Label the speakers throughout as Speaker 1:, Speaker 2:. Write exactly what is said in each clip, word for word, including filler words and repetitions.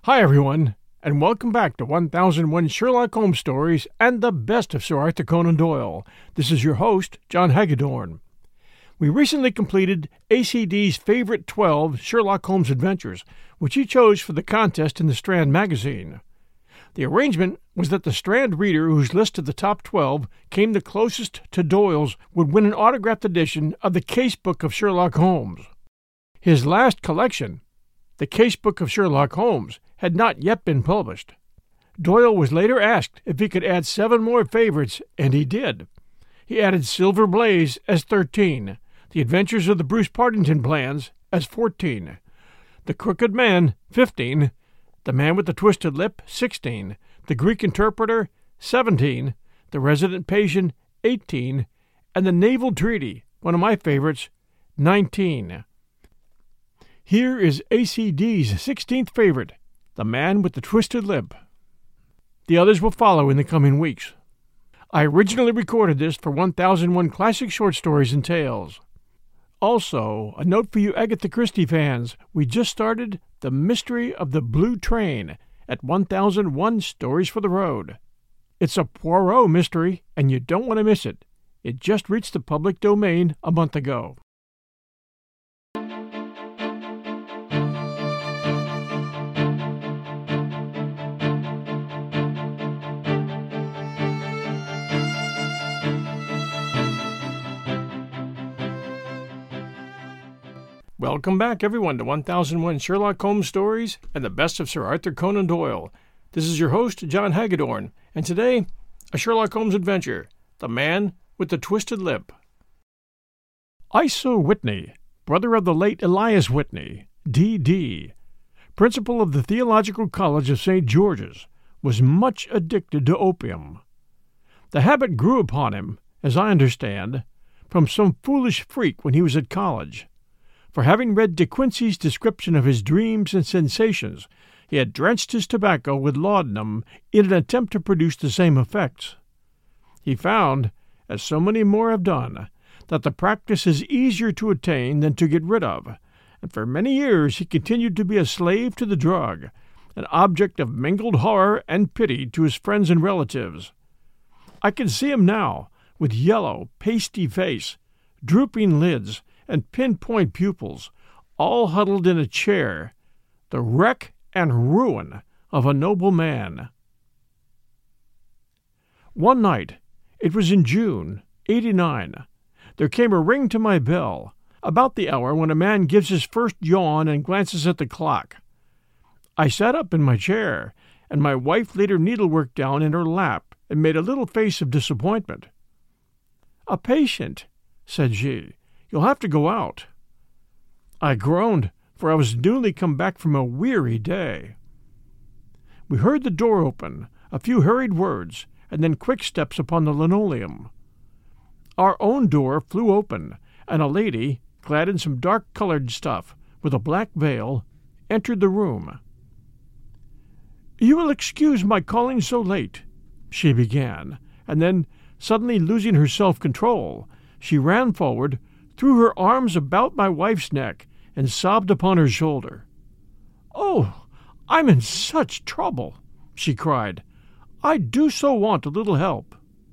Speaker 1: Hi, everyone, and welcome back to one thousand one Sherlock Holmes stories and the best of Sir Arthur Conan Doyle. This is your host, John Hagedorn. We recently completed A C D's favorite twelve Sherlock Holmes adventures, which he chose for the contest in the Strand magazine. The arrangement was that the Strand reader whose list of the top twelve came the closest to Doyle's would win an autographed edition of the Casebook of Sherlock Holmes. His last collection, the Casebook of Sherlock Holmes, had not yet been published. Doyle was later asked if he could add seven more favorites, and he did. He added Silver Blaze as thirteen, The Adventures of the Bruce Partington Plans as fourteen, The Crooked Man, fifteen, The Man with the Twisted Lip, sixteen, The Greek Interpreter, seventeen, The Resident Patient, eighteen, and The Naval Treaty, one of my favorites, nineteen. Here is A C D's sixteenth favorite, The Man with the Twisted Lip. The others will follow in the coming weeks. I originally recorded this for one thousand one Classic Short Stories and Tales. Also, a note for you Agatha Christie fans, we just started The Mystery of the Blue Train at one thousand one Stories for the Road. It's a Poirot mystery, and you don't want to miss it. It just reached the public domain a month ago. Welcome back, everyone, to one thousand one Sherlock Holmes stories and the best of Sir Arthur Conan Doyle. This is your host, John Hagedorn, and today, a Sherlock Holmes adventure, The Man with the Twisted Lip. Isa Whitney, brother of the late Elias Whitney, D D, principal of the Theological College of Saint George's, was much addicted to opium. The habit grew upon him, as I understand, from some foolish freak when he was at college. For having read De Quincey's description of his dreams and sensations, he had drenched his tobacco with laudanum in an attempt to produce the same effects. He found, as so many more have done, that the practice is easier to attain than to get rid of, and for many years he continued to be a slave to the drug, an object of mingled horror and pity to his friends and relatives. I can see him now, with yellow, pasty face, drooping lids, and pinpoint pupils, all huddled in a chair, the wreck and ruin of a noble man. One night, it was in June, eighty-nine, there came a ring to my bell, about the hour when a man gives his first yawn and glances at the clock. I sat up in my chair, and my wife laid her needlework down in her lap and made a little face of disappointment. "A patient," said she. "You'll have to go out." I groaned, for I was newly come back from a weary day. We heard the door open, a few hurried words, and then quick steps upon the linoleum. Our own door flew open, and a lady, clad in some dark-colored stuff, with a black veil, entered the room. "You will excuse my calling so late," she began, and then, suddenly losing her self-control, she ran forward, threw her arms about my wife's neck, and sobbed upon her shoulder. "Oh, I'm in such trouble," she cried. "I do so want a little help."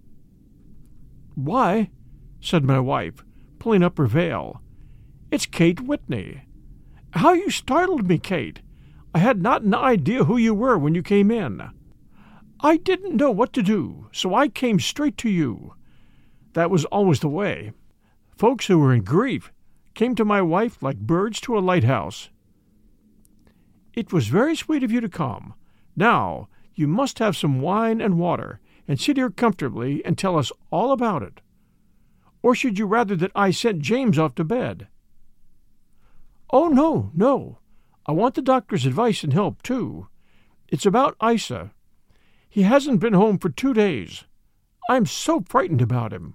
Speaker 1: "Why," said my wife, pulling up her veil, "it's Kate Whitney. How you startled me, Kate! I had not an idea who you were when you came in. I didn't know what to do, so I came straight to you. That was always the way. Folks who were in grief came to my wife like birds to a lighthouse." "It was very sweet of you to come. Now, you must have some wine and water, and sit here comfortably and tell us all about it. Or should you rather that I sent James off to bed?" "Oh, no, no. I want the doctor's advice and help, too. It's about Isa. He hasn't been home for two days. I'm so frightened about him."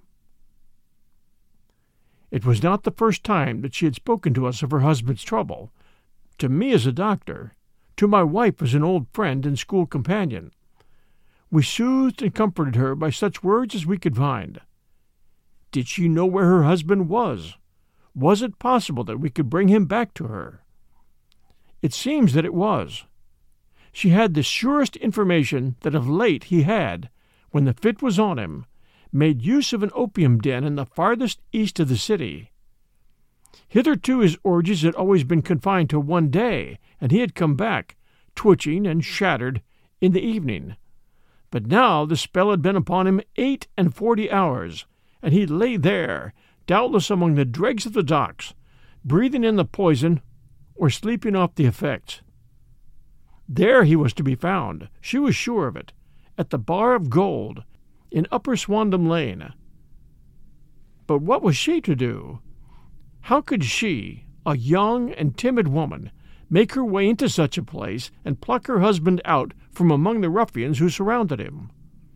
Speaker 1: It was not the first time that she had spoken to us of her husband's trouble, to me as a doctor, to my wife as an old friend and school companion. We soothed and comforted her by such words as we could find. Did she know where her husband was? Was it possible that we could bring him back to her? It seems that it was. she had the surest information that of late he had, when the fit was on him, made use of an opium den in the farthest east of the city. Hitherto his orgies had always been confined to one day, and he had come back, twitching and shattered, in the evening. But now the spell had been upon him eight and forty hours, and he lay there, doubtless among the dregs of the docks, breathing in the poison or sleeping off the effects. There he was to be found, she was sure of it, at the Bar of Gold, in Upper Swandam Lane. But what was she to do? How could she, a young and timid woman, make her way into such a place and pluck her husband out from among the ruffians who surrounded him?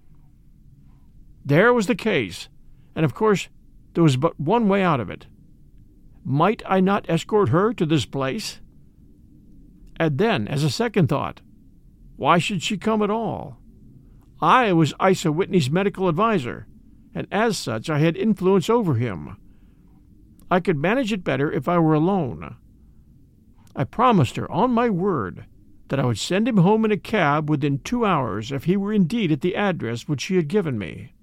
Speaker 1: There was the case, and of course there was but one way out of it. Might I not escort her to this place? And then, as a second thought, why should she come at all? I was Isa Whitney's medical adviser, and as such I had influence over him. I could manage it better if I were alone. I promised her, on my word, that I would send him home in a cab within two hours if he were indeed at the address which she had given me.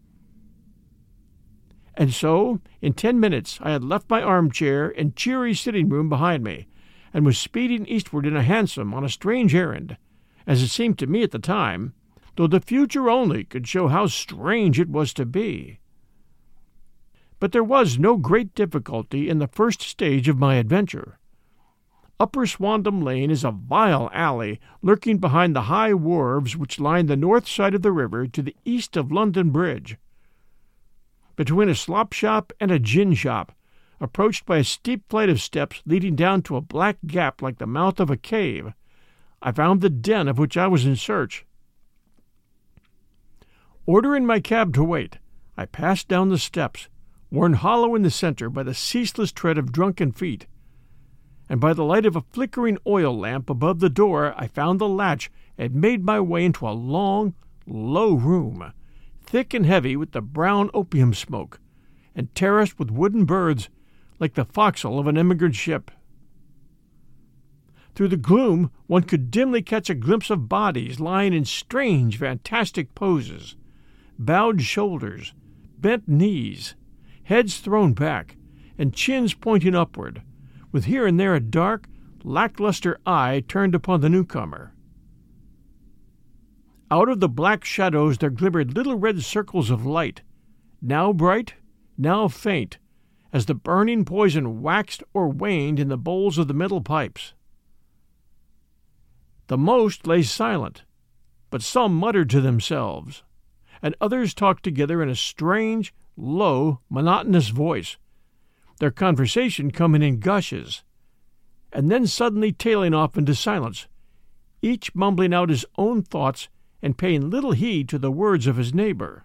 Speaker 1: And so, in ten minutes, I had left my armchair and cheery sitting-room behind me, and was speeding eastward in a hansom on a strange errand, as it seemed to me at the time, though the future only could show how strange it was to be. But there was no great difficulty in the first stage of my adventure. Upper Swandam Lane is a vile alley lurking behind the high wharves which line the north side of the river to the east of London Bridge. Between a slop shop and a gin shop, approached by a steep flight of steps leading down to a black gap like the mouth of a cave, I found the den of which I was in search. Ordering my cab to wait, I passed down the steps, worn hollow in the center by the ceaseless tread of drunken feet, and by the light of a flickering oil lamp above the door I found the latch and made my way into a long, low room, thick and heavy with the brown opium smoke, and terraced with wooden birds like the forecastle of an emigrant ship. Through the gloom one could dimly catch a glimpse of bodies lying in strange, fantastic poses, bowed shoulders, bent knees, heads thrown back, and chins pointing upward, with here and there a dark, lackluster eye turned upon the newcomer. Out of the black shadows there glimmered little red circles of light, now bright, now faint, as the burning poison waxed or waned in the bowls of the metal pipes. The most lay silent, but some muttered to themselves, and others talked together in a strange, low, monotonous voice, their conversation coming in gushes, and then suddenly tailing off into silence, each mumbling out his own thoughts and paying little heed to the words of his neighbor.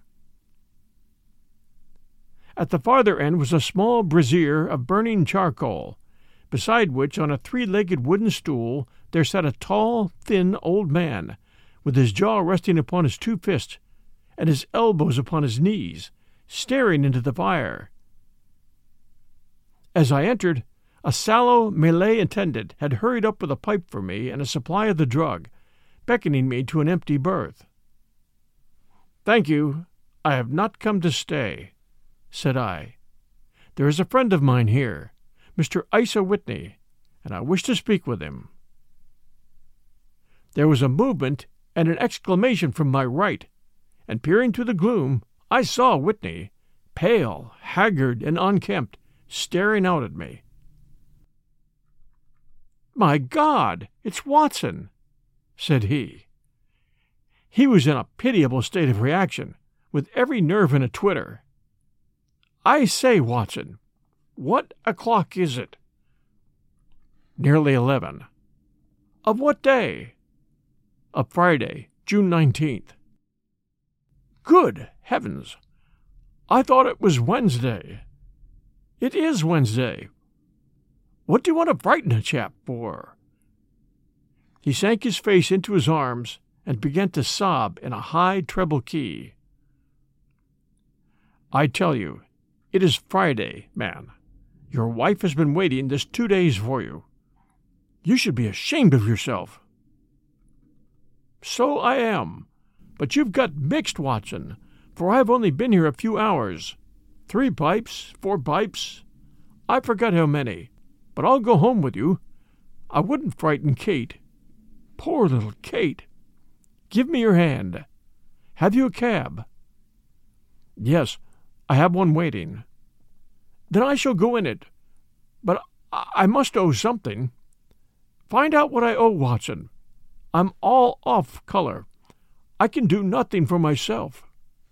Speaker 1: At the farther end was a small brazier of burning charcoal, beside which, on a three-legged wooden stool, there sat a tall, thin old man, with his jaw resting upon his two fists, and his elbows upon his knees, staring into the fire. As I entered, a sallow Malay attendant had hurried up with a pipe for me and a supply of the drug, beckoning me to an empty berth. "Thank you, I have not come to stay," said I. "There is a friend of mine here, Mister Isa Whitney, and I wish to speak with him." There was a movement and an exclamation from my right, and peering through the gloom, I saw Whitney, pale, haggard, and unkempt, staring out at me. "My God, it's Watson," said he. He was in a pitiable state of reaction, with every nerve in a twitter. "I say, Watson, what o'clock is it?" "Nearly eleven." "Of what day?" "Of Friday, June nineteenth." "Good heavens! I thought it was Wednesday." "It is Wednesday. What do you want to frighten a chap for?" He sank his face into his arms and began to sob in a high treble key. "I tell you, it is Friday, man. Your wife has been waiting this two days for you. You should be ashamed of yourself." So I am. But you've got mixed, Watson, for I've only been here a few hours. Three pipes, four pipes. I forgot how many. But I'll go home with you. I wouldn't frighten Kate. Poor little Kate. Give me your hand. Have you a cab? Yes, I have one waiting. Then I shall go in it. But I must owe something. Find out what I owe, Watson. I'm all off color. I can do nothing for myself.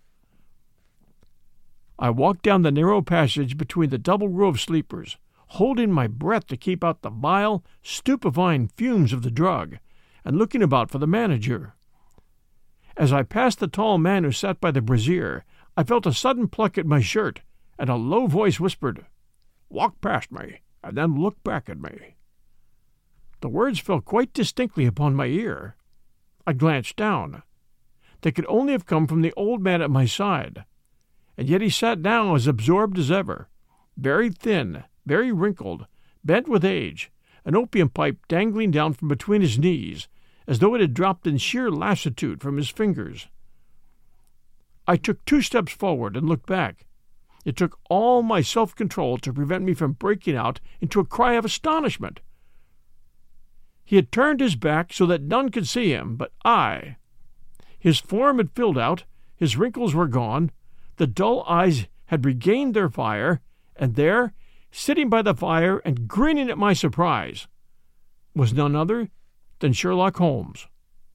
Speaker 1: I walked down the narrow passage between the double row of sleepers, holding my breath to keep out the vile, stupefying fumes of the drug, and looking about for the manager. As I passed the tall man who sat by the brazier, I felt a sudden pluck at my shirt, and a low voice whispered, "Walk past me, and then look back at me." The words fell quite distinctly upon my ear. I glanced down. They could only have come from the old man at my side, and yet he sat now as absorbed as ever, very thin, very wrinkled, bent with age, an opium pipe dangling down from between his knees, as though it had dropped in sheer lassitude from his fingers. I took two steps forward and looked back. It took all my self-control to prevent me from breaking out into a cry of astonishment. He had turned his back so that none could see him but I. His form had filled out, his wrinkles were gone, the dull eyes had regained their fire, and there, sitting by the fire and grinning at my surprise, was none other than Sherlock Holmes.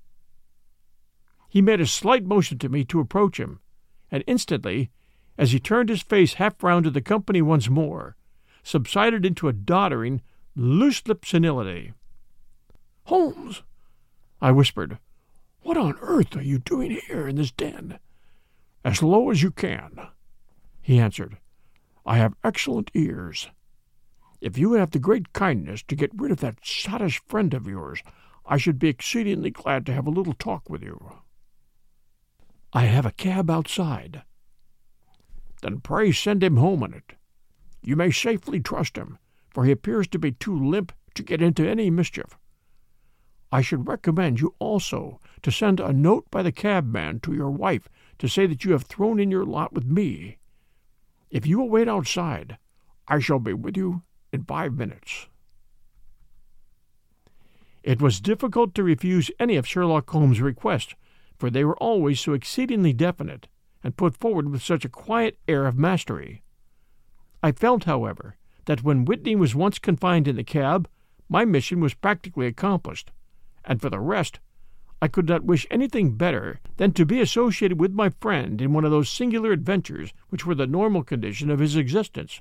Speaker 1: He made a slight motion to me to approach him, and instantly, as he turned his face half round to the company once more, subsided into a doddering, loose-lipped senility. "Holmes," I whispered, "what on earth are you doing here in this den?" "As low as you can," he answered. "I have excellent ears. If you would have the great kindness to get rid of that sottish friend of yours, I should be exceedingly glad to have a little talk with you." "I have a cab outside." "Then pray send him home in it. You may safely trust him, for he appears to be too limp to get into any mischief. I should recommend you also to send a note by the cabman to your wife to say that you have thrown in your lot with me. If you will wait outside, I shall be with you in five minutes." It was difficult to refuse any of Sherlock Holmes' requests, for they were always so exceedingly definite, and put forward with such a quiet air of mastery. I felt, however, that when Whitney was once confined in the cab, my mission was practically accomplished, and for the rest, I could not wish anything better than to be associated with my friend in one of those singular adventures which were the normal condition of his existence.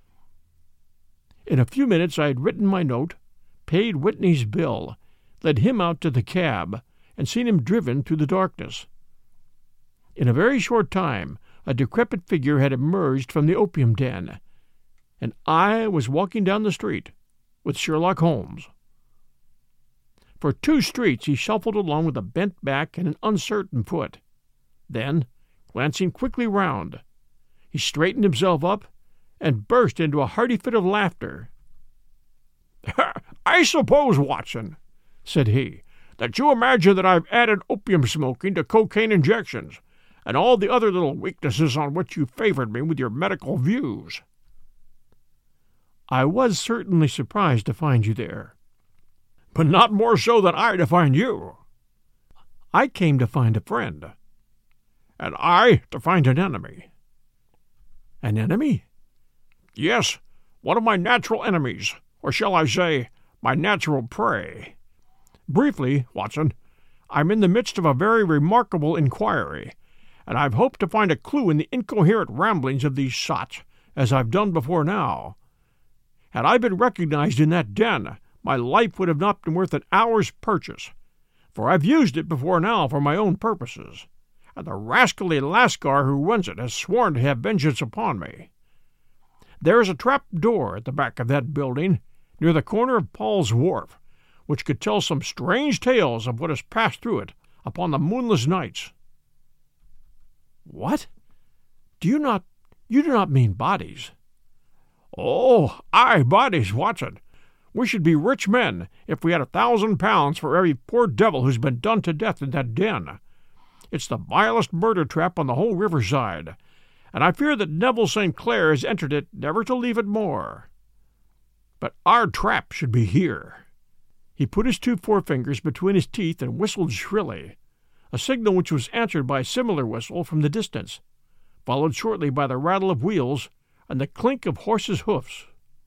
Speaker 1: In a few minutes I had written my note, paid Whitney's bill, led him out to the cab, and seen him driven through the darkness. In a very short time a decrepit figure had emerged from the opium den, and I was walking down the street with Sherlock Holmes. For two streets he shuffled along with a bent back and an uncertain foot. Then, glancing quickly round, he straightened himself up and burst into a hearty fit of laughter. "I suppose, Watson," said he, "that you imagine that I've added opium smoking to cocaine injections, and all the other little weaknesses on which you favored me with your medical views." "I was certainly surprised to find you there." "But not more so than I to find you." "I came to find a friend." "And I to find an enemy." "An enemy?" "Yes, one of my natural enemies, or shall I say, my natural prey. Briefly, Watson, I'm in the midst of a very remarkable inquiry, and I've hoped to find a clue in the incoherent ramblings of these sots, as I've done before now. Had I been recognized in that den, my life would have not been worth an hour's purchase, for I've used it before now for my own purposes, and the rascally Lascar who runs it has sworn to have vengeance upon me. There is a trap door at the back of that building, near the corner of Paul's Wharf, which could tell some strange tales of what has passed through it upon the moonless nights." "What? Do you not, you do not mean bodies?" "Oh, aye, bodies, Watson. We should be rich men if we had a thousand pounds for every poor devil who's been done to death in that den. It's the vilest murder trap on the whole riverside, and I fear that Neville Saint Clair has entered it never to leave it more. But our trap should be here." He put his two forefingers between his teeth and whistled shrilly, a signal which was answered by a similar whistle from the distance, followed shortly by the rattle of wheels and the clink of horses' hoofs.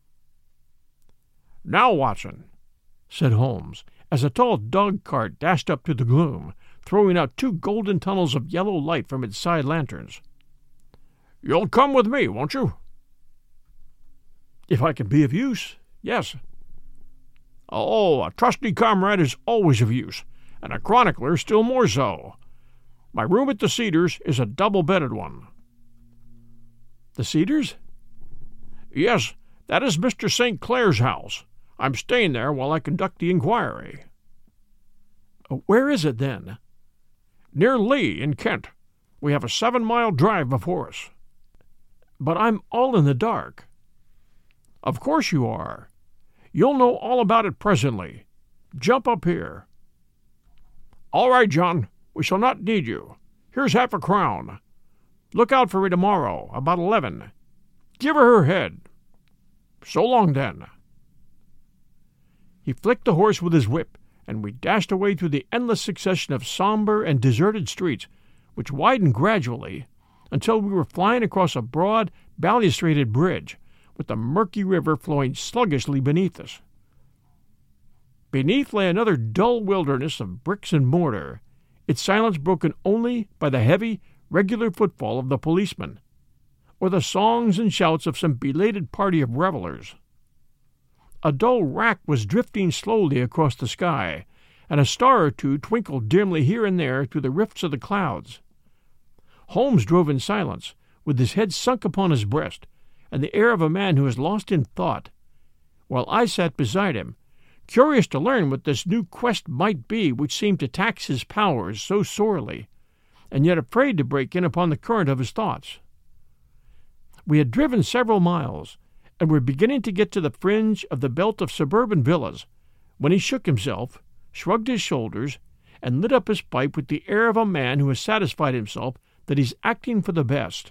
Speaker 1: "Now, Watson," said Holmes, as a tall dog-cart dashed up to the gloom, throwing out two golden tunnels of yellow light from its side lanterns. "You'll come with me, won't you?" "If I can be of use, yes." "Oh, a trusty comrade is always of use, and a chronicler still more so. My room at the Cedars is a double-bedded one." "The Cedars?" "Yes, that is Mister Saint Clair's house. I'm staying there while I conduct the inquiry." "Where is it, then?" "Near Lee, in Kent. We have a seven-mile drive before us." "But I'm all in the dark." "Of course you are. You'll know all about it presently. Jump up here." "All right, John. We shall not need you. Here's half a crown. Look out for me tomorrow, about eleven. Give her her head. So long, then." He flicked the horse with his whip, and we dashed away through the endless succession of somber and deserted streets, which widened gradually until we were flying across a broad, balustraded bridge, with the murky river flowing sluggishly beneath us. Beneath lay another dull wilderness of bricks and mortar, its silence broken only by the heavy, regular footfall of the policeman, or the songs and shouts of some belated party of revelers. A dull wrack was drifting slowly across the sky, and a star or two twinkled dimly here and there through the rifts of the clouds. Holmes drove in silence, with his head sunk upon his breast, and the air of a man who is lost in thought, while I sat beside him, curious to learn what this new quest might be which seemed to tax his powers so sorely, and yet afraid to break in upon the current of his thoughts. We had driven several miles, and were beginning to get to the fringe of the belt of suburban villas, when he shook himself, shrugged his shoulders, and lit up his pipe with the air of a man who has satisfied himself that he's acting for the best.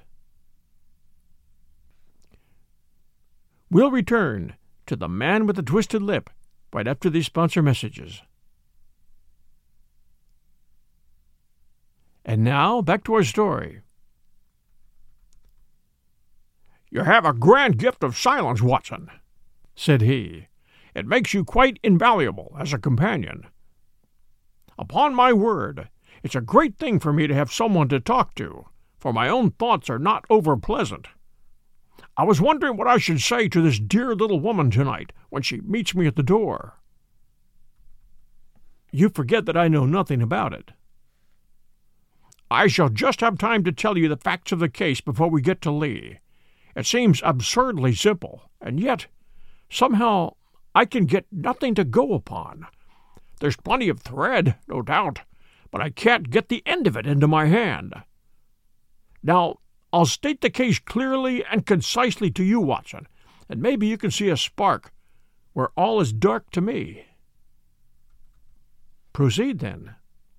Speaker 1: We'll return to The Man with the Twisted Lip right after these sponsor messages. And now, back to our story. "You have a grand gift of silence, Watson," said he. "It makes you quite invaluable as a companion. Upon my word, it's a great thing for me to have someone to talk to, for my own thoughts are not over-pleasant. I was wondering what I should say to this dear little woman tonight when she meets me at the door." "You forget that I know nothing about it." "I shall just have time to tell you the facts of the case before we get to Lee. It seems absurdly simple, and yet, somehow, I can get nothing to go upon. There's plenty of thread, no doubt, but I can't get the end of it into my hand. Now, I'll state the case clearly and concisely to you, Watson, and maybe you can see a spark where all is dark to me." "Proceed, then."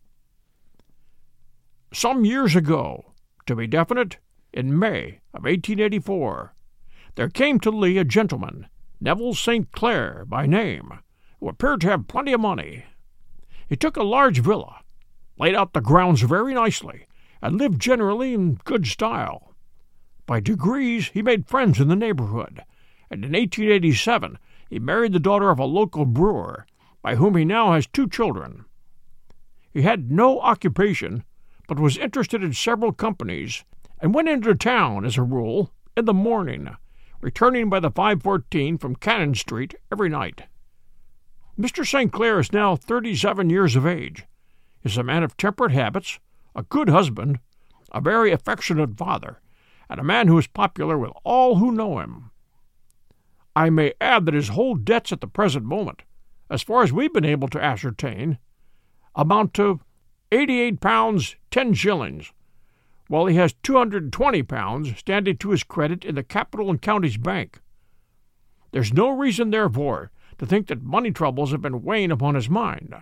Speaker 1: "Some years ago, to be definite, in May of eighteen eighty-four, there came to Lee a gentleman, Neville Saint Clair by name, who appeared to have plenty of money. He took a large villa, laid out the grounds very nicely, and lived generally in good style. By degrees he made friends in the neighborhood, and in eighteen eighty-seven he married the daughter of a local brewer, by whom he now has two children. He had no occupation, but was interested in several companies, and went into town, as a rule, in the morning, returning by the five fourteen from Cannon Street every night. Mister Saint Clair is now thirty-seven years of age, is a man of temperate habits, a good husband, a very affectionate father, and a man who is popular with all who know him. I may add that his whole debts at the present moment, as far as we've been able to ascertain, amount to eighty-eight pounds ten shillings, while he has two hundred and twenty pounds standing to his credit in the Capital and Counties Bank. There's no reason, therefore, to think that money troubles have been weighing upon his mind.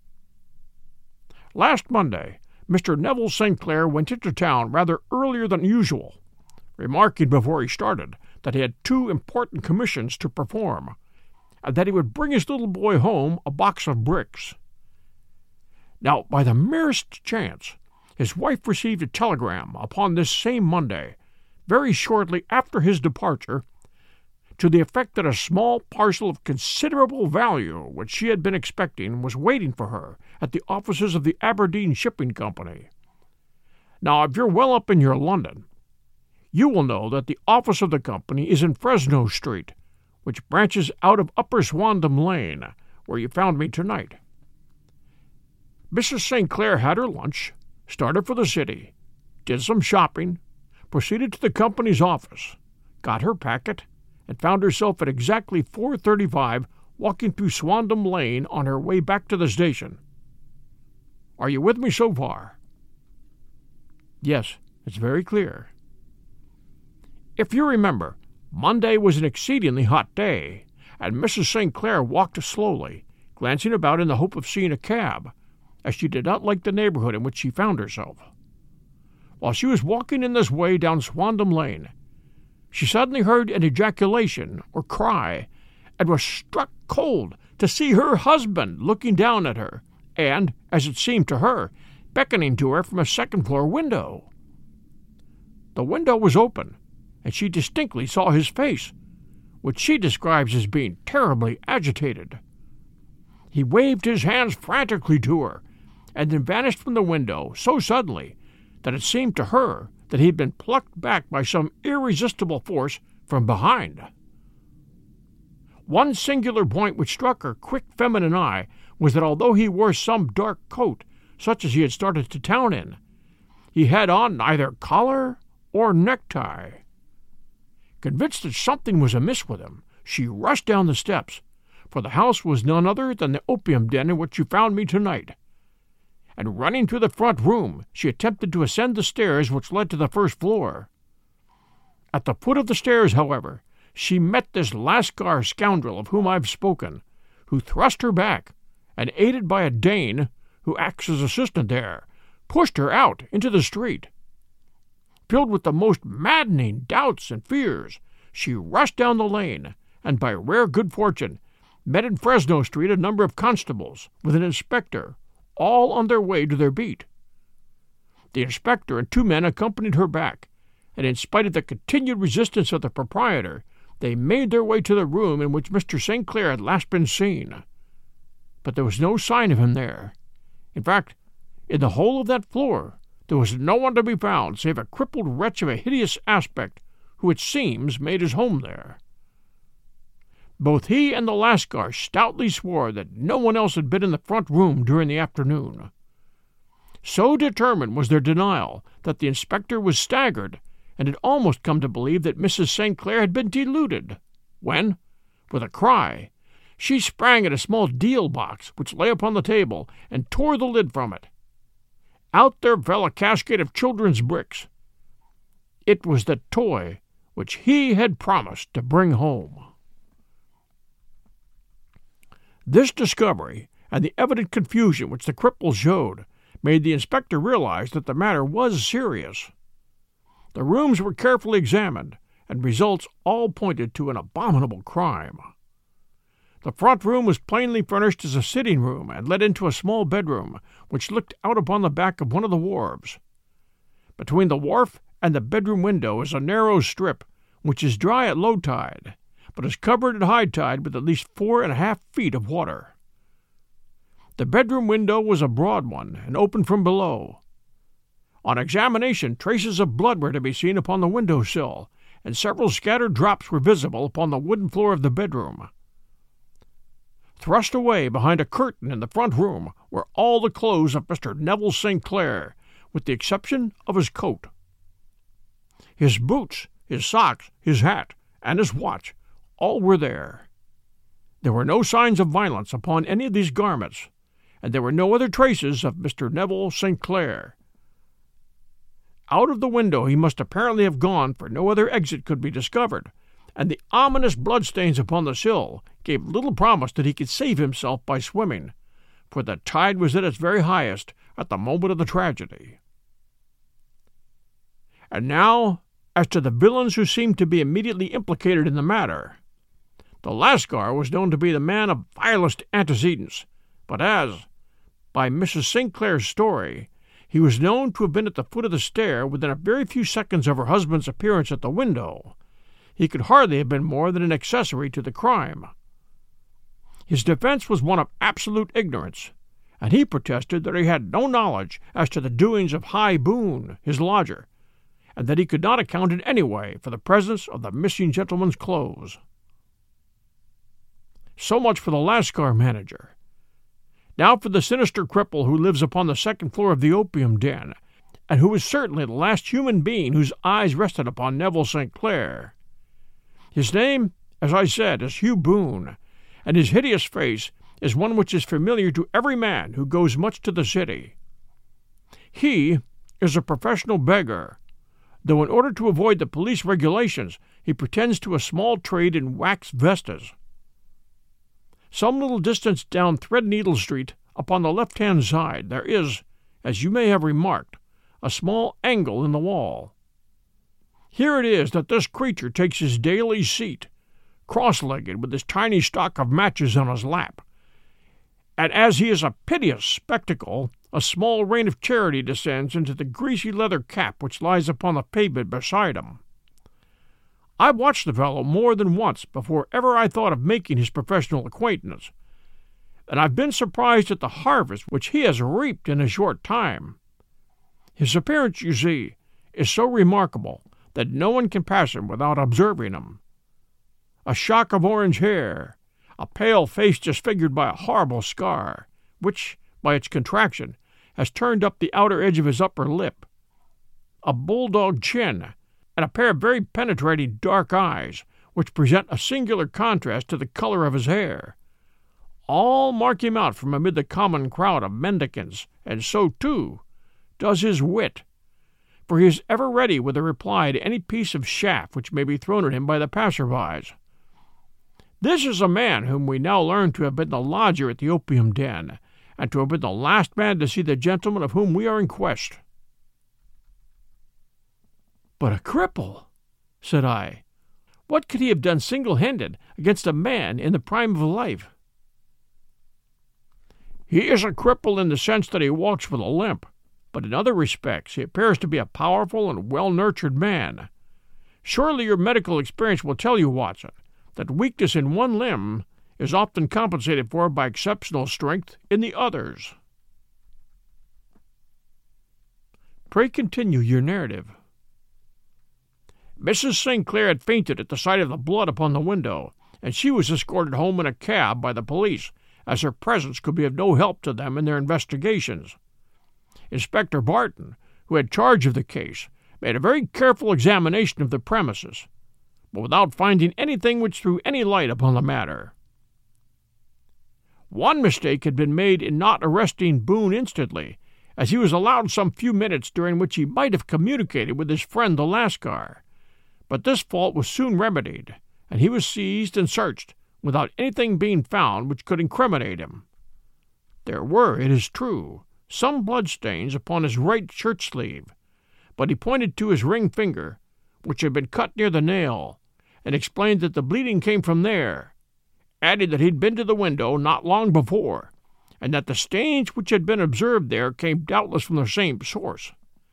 Speaker 1: Last Monday, Mister Neville Saint Clair went into town rather earlier than usual, remarking before he started that he had two important commissions to perform, and that he would bring his little boy home a box of bricks. Now, by the merest chance, his wife received a telegram upon this same Monday, very shortly after his departure, to the effect that a small parcel of considerable value, which she had been expecting, was waiting for her at the offices of the Aberdeen Shipping Company. Now, if you're well up in your London, you will know that the office of the company is in Fresno Street, which branches out of Upper Swandam Lane, where you found me tonight. Missus Saint Clair had her lunch, started for the city, did some shopping, proceeded to the company's office, got her packet, and found herself at exactly four thirty-five walking through Swandam Lane on her way back to the station. Are you with me so far? Yes, it's very clear. If you remember, Monday was an exceedingly hot day, and Missus Saint Clair walked slowly, glancing about in the hope of seeing a cab, as she did not like the neighborhood in which she found herself. While she was walking in this way down Swandam Lane, she suddenly heard an ejaculation or cry, and was struck cold to see her husband looking down at her, and, as it seemed to her, beckoning to her from a second-floor window. The window was open, and she distinctly saw his face, which she describes as being terribly agitated. He waved his hands frantically to her, and then vanished from the window so suddenly that it seemed to her that he had been plucked back by some irresistible force from behind. One singular point which struck her quick feminine eye was that although he wore some dark coat, such as he had started to town in, he had on neither collar or necktie. Convinced that something was amiss with him, she rushed down the steps, for the house was none other than the opium den in which you found me tonight, and running to the front room, she attempted to ascend the stairs which led to the first floor. At the foot of the stairs, however, she met this Lascar scoundrel of whom I've spoken, who thrust her back, and, aided by a Dane, who acts as assistant there, pushed her out into the street. Filled with the most maddening doubts and fears, she rushed down the lane, and by rare good fortune met in Fresno Street a number of constables, with an inspector, all on their way to their beat. The inspector and two men accompanied her back, and in spite of the continued resistance of the proprietor, they made their way to the room in which Mister Saint Clair had last been seen. But there was no sign of him there. In fact, in the whole of that floor, there was no one to be found save a crippled wretch of a hideous aspect, who, it seems, made his home there. Both he and the Lascar stoutly swore that no one else had been in the front room during the afternoon. So determined was their denial that the inspector was staggered, and had almost come to believe that Missus Saint Clair had been deluded, when, with a cry, she sprang at a small deal box which lay upon the table, and tore the lid from it. Out there fell a cascade of children's bricks. It was the toy which he had promised to bring home. This discovery, and the evident confusion which the cripple showed, made the inspector realize that the matter was serious. The rooms were carefully examined, and results all pointed to an abominable crime. The front room was plainly furnished as a sitting room, and led into a small bedroom, which looked out upon the back of one of the wharves. Between the wharf and the bedroom window is a narrow strip, which is dry at low tide, but is covered at high tide with at least four and a half feet of water. The bedroom window was a broad one, and opened from below. On examination, traces of blood were to be seen upon the window-sill, and several scattered drops were visible upon the wooden floor of the bedroom. Thrust away behind a curtain in the front room were all the clothes of Mister Neville Saint Clair, with the exception of his coat. His boots, his socks, his hat, and his watch, all were there. There were no signs of violence upon any of these garments, and there were no other traces of Mister Neville Saint Clair. Out of the window he must apparently have gone, for no other exit could be discovered, and the ominous bloodstains upon the sill gave little promise that he could save himself by swimming, for the tide was at its very highest at the moment of the tragedy. And now, as to the villains who seemed to be immediately implicated in the matter. The Lascar was known to be the man of vilest antecedents, but as, by Missus Saint Clair's story, he was known to have been at the foot of the stair within a very few seconds of her husband's appearance at the window, he could hardly have been more than an accessory to the crime. His defense was one of absolute ignorance, and he protested that he had no knowledge as to the doings of High Boone, his lodger, and that he could not account in any way for the presence of the missing gentleman's clothes. So much for the Lascar manager. Now for the sinister cripple who lives upon the second floor of the opium den, and who is certainly the last human being whose eyes rested upon Neville Saint Clair. His name, as I said, is Hugh Boone, and his hideous face is one which is familiar to every man who goes much to the city. He is a professional beggar, though in order to avoid the police regulations he pretends to a small trade in wax vestas. Some little distance down Threadneedle Street, upon the left-hand side, there is, as you may have remarked, a small angle in the wall. Here it is that this creature takes his daily seat, cross-legged with his tiny stock of matches on his lap. And as he is a piteous spectacle, a small rain of charity descends into the greasy leather cap which lies upon the pavement beside him. I watched the fellow more than once before ever I thought of making his professional acquaintance, and I've been surprised at the harvest which he has reaped in a short time. His appearance, you see, is so remarkable that no one can pass him without observing him. A shock of orange hair, a pale face disfigured by a horrible scar, which, by its contraction, has turned up the outer edge of his upper lip, a bulldog chin, and a pair of very penetrating dark eyes, which present a singular contrast to the color of his hair. All mark him out from amid the common crowd of mendicants, and so, too, does his wit, for he is ever ready with a reply to any piece of chaff which may be thrown at him by the passer-bys. This is a man whom we now learn to have been the lodger at the opium den, and to have been the last man to see the gentleman of whom we are in quest. "But a cripple," said I. "What could he have done single-handed against a man in the prime of life?" "He is a cripple in the sense that he walks with a limp, but in other respects he appears to be a powerful and well-nurtured man. Surely your medical experience will tell you, Watson, that weakness in one limb is often compensated for by exceptional strength in the others." "Pray continue your narrative." "Missus Saint Clair had fainted at the sight of the blood upon the window, and she was escorted home in a cab by the police, as her presence could be of no help to them in their investigations. Inspector Barton, who had charge of the case, made a very careful examination of the premises, but without finding anything which threw any light upon the matter. One mistake had been made in not arresting Boone instantly, as he was allowed some few minutes during which he might have communicated with his friend the Lascar, but this fault was soon remedied, and he was seized and searched, without anything being found which could incriminate him. There were, it is true, some bloodstains upon his right shirt-sleeve, but he pointed to his ring finger, which had been cut near the nail, and explained that the bleeding came from there, adding that he'd been to the window not long before, and that the stains which had been observed there came doubtless from the same source.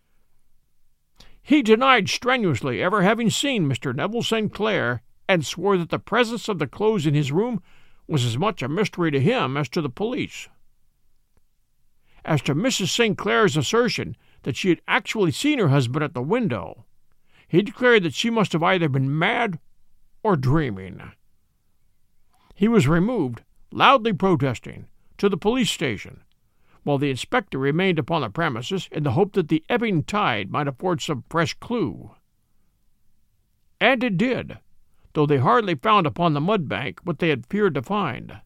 Speaker 1: He denied strenuously ever having seen Mister Neville Saint Clair, and swore that the presence of the clothes in his room was as much a mystery to him as to the police. As to Missus Saint Clair's assertion that she had actually seen her husband at the window, he declared that she must have either been mad or dreaming. He was removed, loudly protesting, to the police station, while the inspector remained upon the premises in the hope that the ebbing tide might afford some fresh clue. And it did, though they hardly found upon the mud-bank what they had feared to find.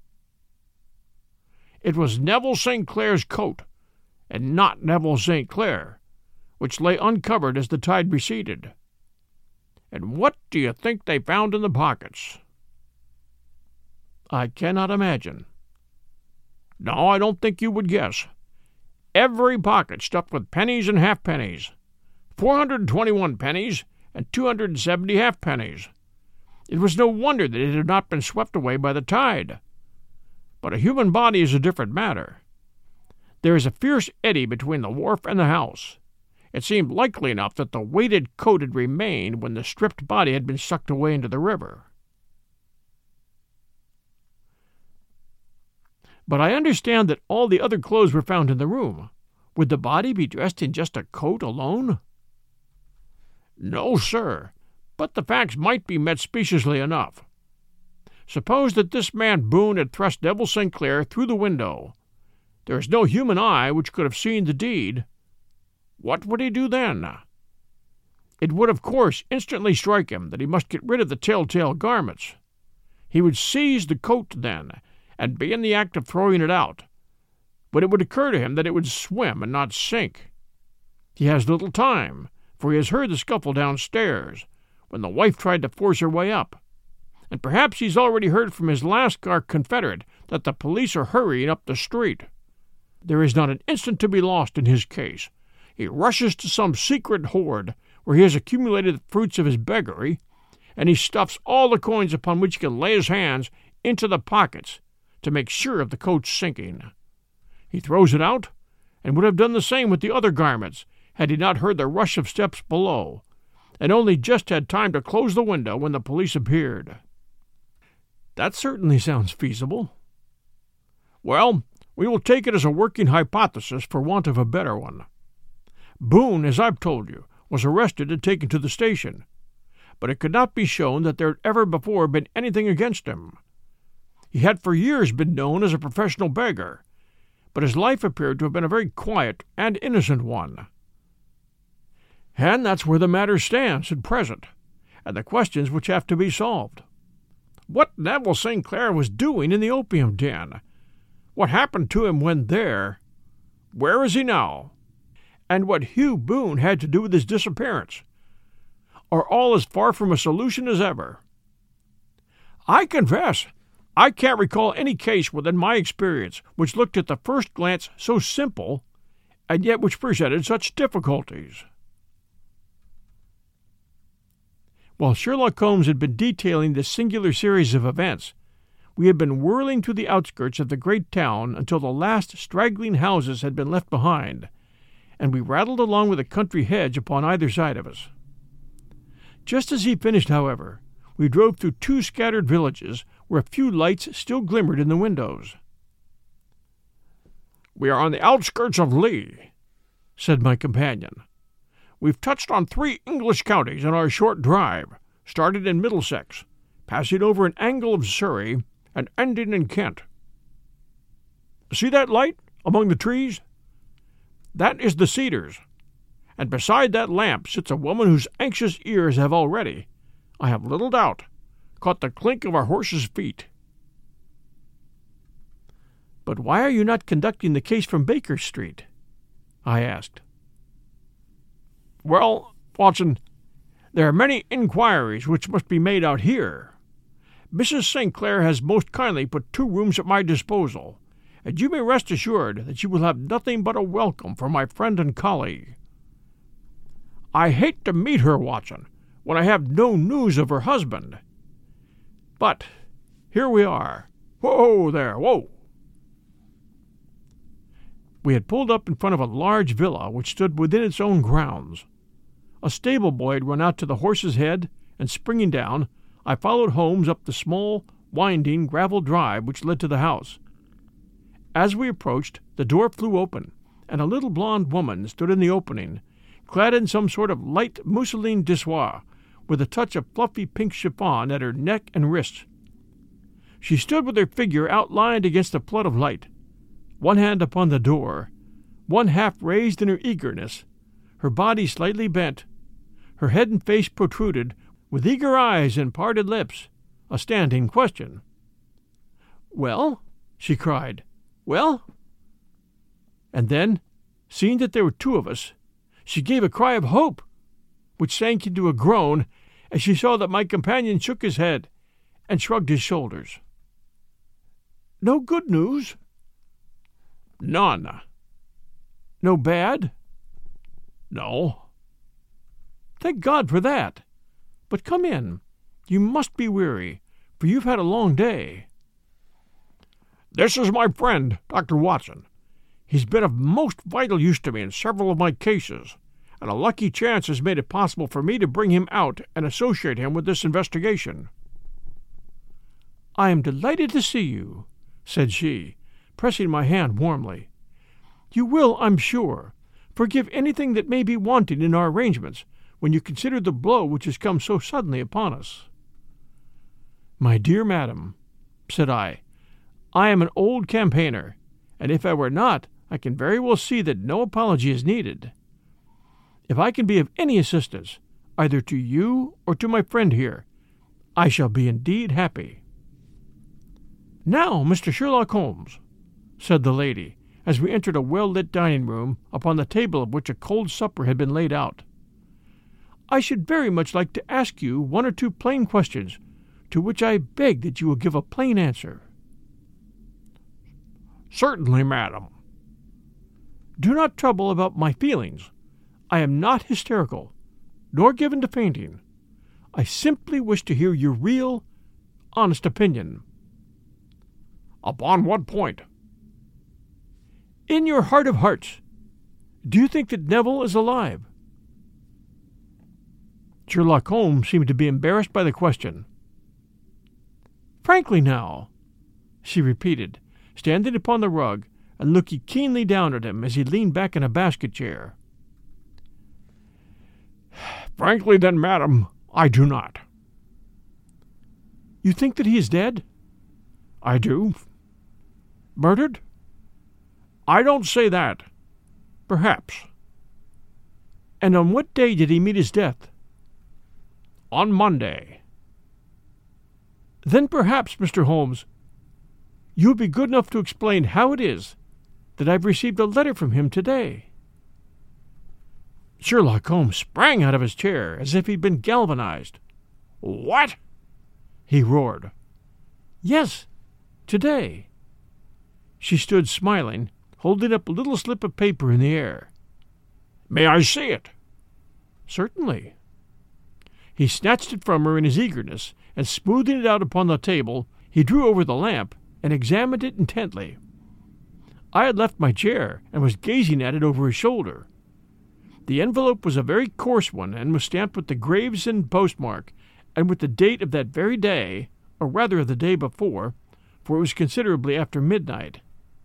Speaker 1: It was Neville Saint Clair's coat, and not Neville Saint Clair, which lay uncovered as the tide receded. And what do you think they found in the pockets? I cannot imagine. No, I don't think you would guess. Every pocket stuffed with pennies and halfpennies. four hundred twenty-one pennies and two hundred seventy halfpennies. It was no wonder that it had not been swept away by the tide. But a human body is a different matter. There is a fierce eddy between the wharf and the house. It seemed likely enough that the weighted coat had remained when the stripped body had been sucked away into the river. But I understand that all the other clothes were found in the room. Would the body be dressed in just a coat alone? No, sir, but the facts might be met speciously enough. Suppose that this man Boone had thrust Neville Saint Clair through the window. There is no human eye which could have seen the deed. What would he do then? It would, of course, instantly strike him that he must get rid of the telltale garments. He would seize the coat then, and be in the act of throwing it out, but it would occur to him that it would swim and not sink. He has little time, for he has heard the scuffle downstairs, when the wife tried to force her way up, and perhaps he's already heard from his Lascar confederate that the police are hurrying up the street. There is not an instant to be lost in his case. He rushes to some secret hoard where he has accumulated the fruits of his beggary, and he stuffs all the coins upon which he can lay his hands into the pockets to make sure of the coat's sinking. He throws it out, and would have done the same with the other garments had he not heard the rush of steps below, and only just had time to close the window when the police appeared. That certainly sounds feasible. Well, we will take it as a working hypothesis for want of a better one. Boone, as I've told you, was arrested and taken to the station, but it could not be shown that there had ever before been anything against him. He had for years been known as a professional beggar, but his life appeared to have been a very quiet and innocent one. And that's where the matter stands at present, and the questions which have to be solved. What Neville Saint Clair was doing in the opium den? What happened to him when there? Where is he now? And what Hugh Boone had to do with his disappearance? Are all as far from a solution as ever? I confess, I can't recall any case within my experience which looked at the first glance so simple, and yet which presented such difficulties. While Sherlock Holmes had been detailing this singular series of events, we had been whirling through the outskirts of the great town until the last straggling houses had been left behind, and we rattled along with a country hedge upon either side of us. Just as he finished, however, we drove through two scattered villages where a few lights still glimmered in the windows. "We are on the outskirts of Lee," said my companion. "We've touched on three English counties in our short drive, started in Middlesex, passing over an angle of Surrey, and ending in Kent. See that light among the trees? That is the Cedars, and beside that lamp sits a woman whose anxious ears have already, I have little doubt, caught the clink of our horses' feet." "But why are you not conducting the case from Baker Street?" I asked. "Well, Watson, there are many inquiries which must be made out here. Missus Saint Clair has most kindly put two rooms at my disposal, and you may rest assured that you will have nothing but a welcome from my friend and colleague. I hate to meet her, Watson, when I have no news of her husband. But here we are. Whoa there, whoa!" We had pulled up in front of a large villa which stood within its own grounds. A stable boy had run out to the horse's head, and springing down, I followed Holmes up the small, winding gravel drive which led to the house. As we approached, the door flew open, and a little blonde woman stood in the opening, clad in some sort of light mousseline dissoir, with a touch of fluffy pink chiffon at her neck and wrists. She stood with her figure outlined against the flood of light, one hand upon the door, one half raised in her eagerness, her body slightly bent, her head and face protruded, with eager eyes and parted lips, a standing question. "Well?" she cried. "Well?" And then, seeing that there were two of us, she gave a cry of hope, which sank into a groan as she saw that my companion shook his head and shrugged his shoulders. No good news?
Speaker 2: None.
Speaker 1: No bad?
Speaker 2: No.
Speaker 1: Thank God for that. But come in. You must be weary, for you've had a long day.
Speaker 2: This is my friend, Doctor Watson. He's been of most vital use to me in several of my cases, and a lucky chance has made it possible for me to bring him out and associate him with this investigation.
Speaker 1: I am delighted to see you, said she, pressing my hand warmly. You will, I'm sure, forgive anything that may be wanting in our arrangements when you consider the blow which has come so suddenly upon us. My dear madam, said I, I am an old campaigner, and if I were not, I can very well see that no apology is needed. If I can be of any assistance, either to you or to my friend here, I shall be indeed happy. Now, Mister Sherlock Holmes, said the lady, as we entered a well-lit dining room, upon the table of which a cold supper had been laid out, I should very much like to ask you one or two plain questions, to which I beg that you will give a plain answer.
Speaker 2: Certainly, madam.
Speaker 1: Do not trouble about my feelings. I am not hysterical, nor given to fainting. I simply wish to hear your real, honest opinion.
Speaker 2: Upon what point?
Speaker 1: In your heart of hearts, do you think that Neville is alive? Sherlock Holmes seemed to be embarrassed by the question. Frankly now, she repeated, standing upon the rug and looking keenly down at him as he leaned back in a basket chair.
Speaker 2: Frankly, then, madam, I do not.
Speaker 1: You think that he is dead?
Speaker 2: I do.
Speaker 1: Murdered?
Speaker 2: I don't say that. Perhaps.
Speaker 1: And on what day did he meet his death?
Speaker 2: On Monday.
Speaker 1: Then perhaps, Mister Holmes, you would be good enough to explain how it is that I've received a letter from him today. Sherlock Holmes sprang out of his chair as if he'd been galvanized.
Speaker 2: What?
Speaker 1: He roared. Yes, today. She stood smiling, holding up a little slip of paper in the air.
Speaker 2: May I see it?
Speaker 1: Certainly. He snatched it from her in his eagerness, and smoothing it out upon the table, he drew over the lamp and examined it intently. I had left my chair and was gazing at it over his shoulder. The envelope was a very coarse one, and was stamped with the Gravesend postmark, and with the date of that very day, or rather of the day before, for it was considerably after midnight.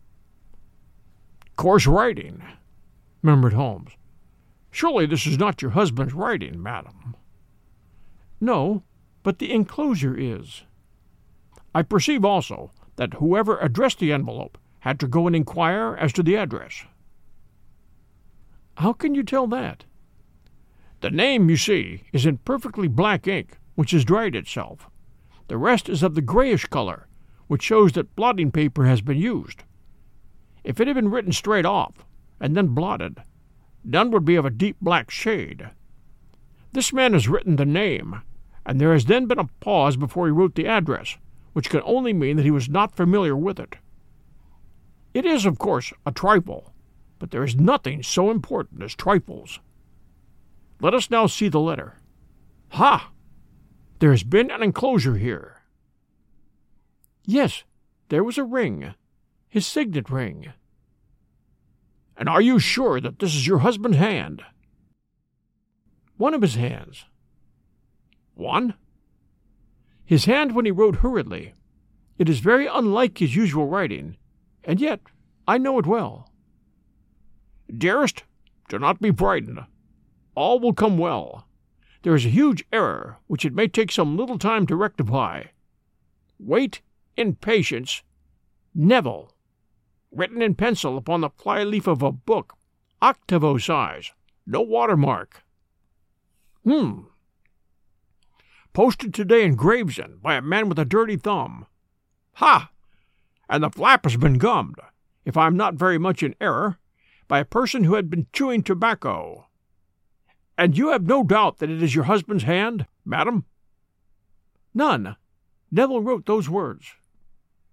Speaker 2: Coarse writing, murmured Holmes. Surely this is not your husband's writing, madam.
Speaker 1: No, but the enclosure is.
Speaker 2: I perceive also that whoever addressed the envelope had to go and inquire as to the address.
Speaker 1: How can you tell that?
Speaker 2: The name, you see, is in perfectly black ink, which has dried itself. The rest is of the grayish color, which shows that blotting paper has been used. If it had been written straight off, and then blotted, none would be of a deep black shade. This man has written the name, and there has then been a pause before he wrote the address, which can only mean that he was not familiar with it. It is, of course, a trifle, but there is nothing so important as trifles. Let us now see the letter. Ha! There has been an enclosure here.
Speaker 1: Yes, there was a ring, his signet ring.
Speaker 2: And are you sure that this is your husband's hand?
Speaker 1: One of his hands.
Speaker 2: One?
Speaker 1: His hand when he wrote hurriedly. It is very unlike his usual writing, and yet I know it well.
Speaker 2: Dearest, do not be frightened. All will come well. There is a huge error which it may take some little time to rectify. Wait in patience. Neville. Written in pencil upon the fly-leaf of a book, octavo size, no watermark. Hmm. Posted today in Gravesend by a man with a dirty thumb. Ha! And the flap has been gummed, if I am not very much in error, by a person who had been chewing tobacco. And you have no doubt that it is your husband's hand, madam?
Speaker 1: None. Neville wrote those words.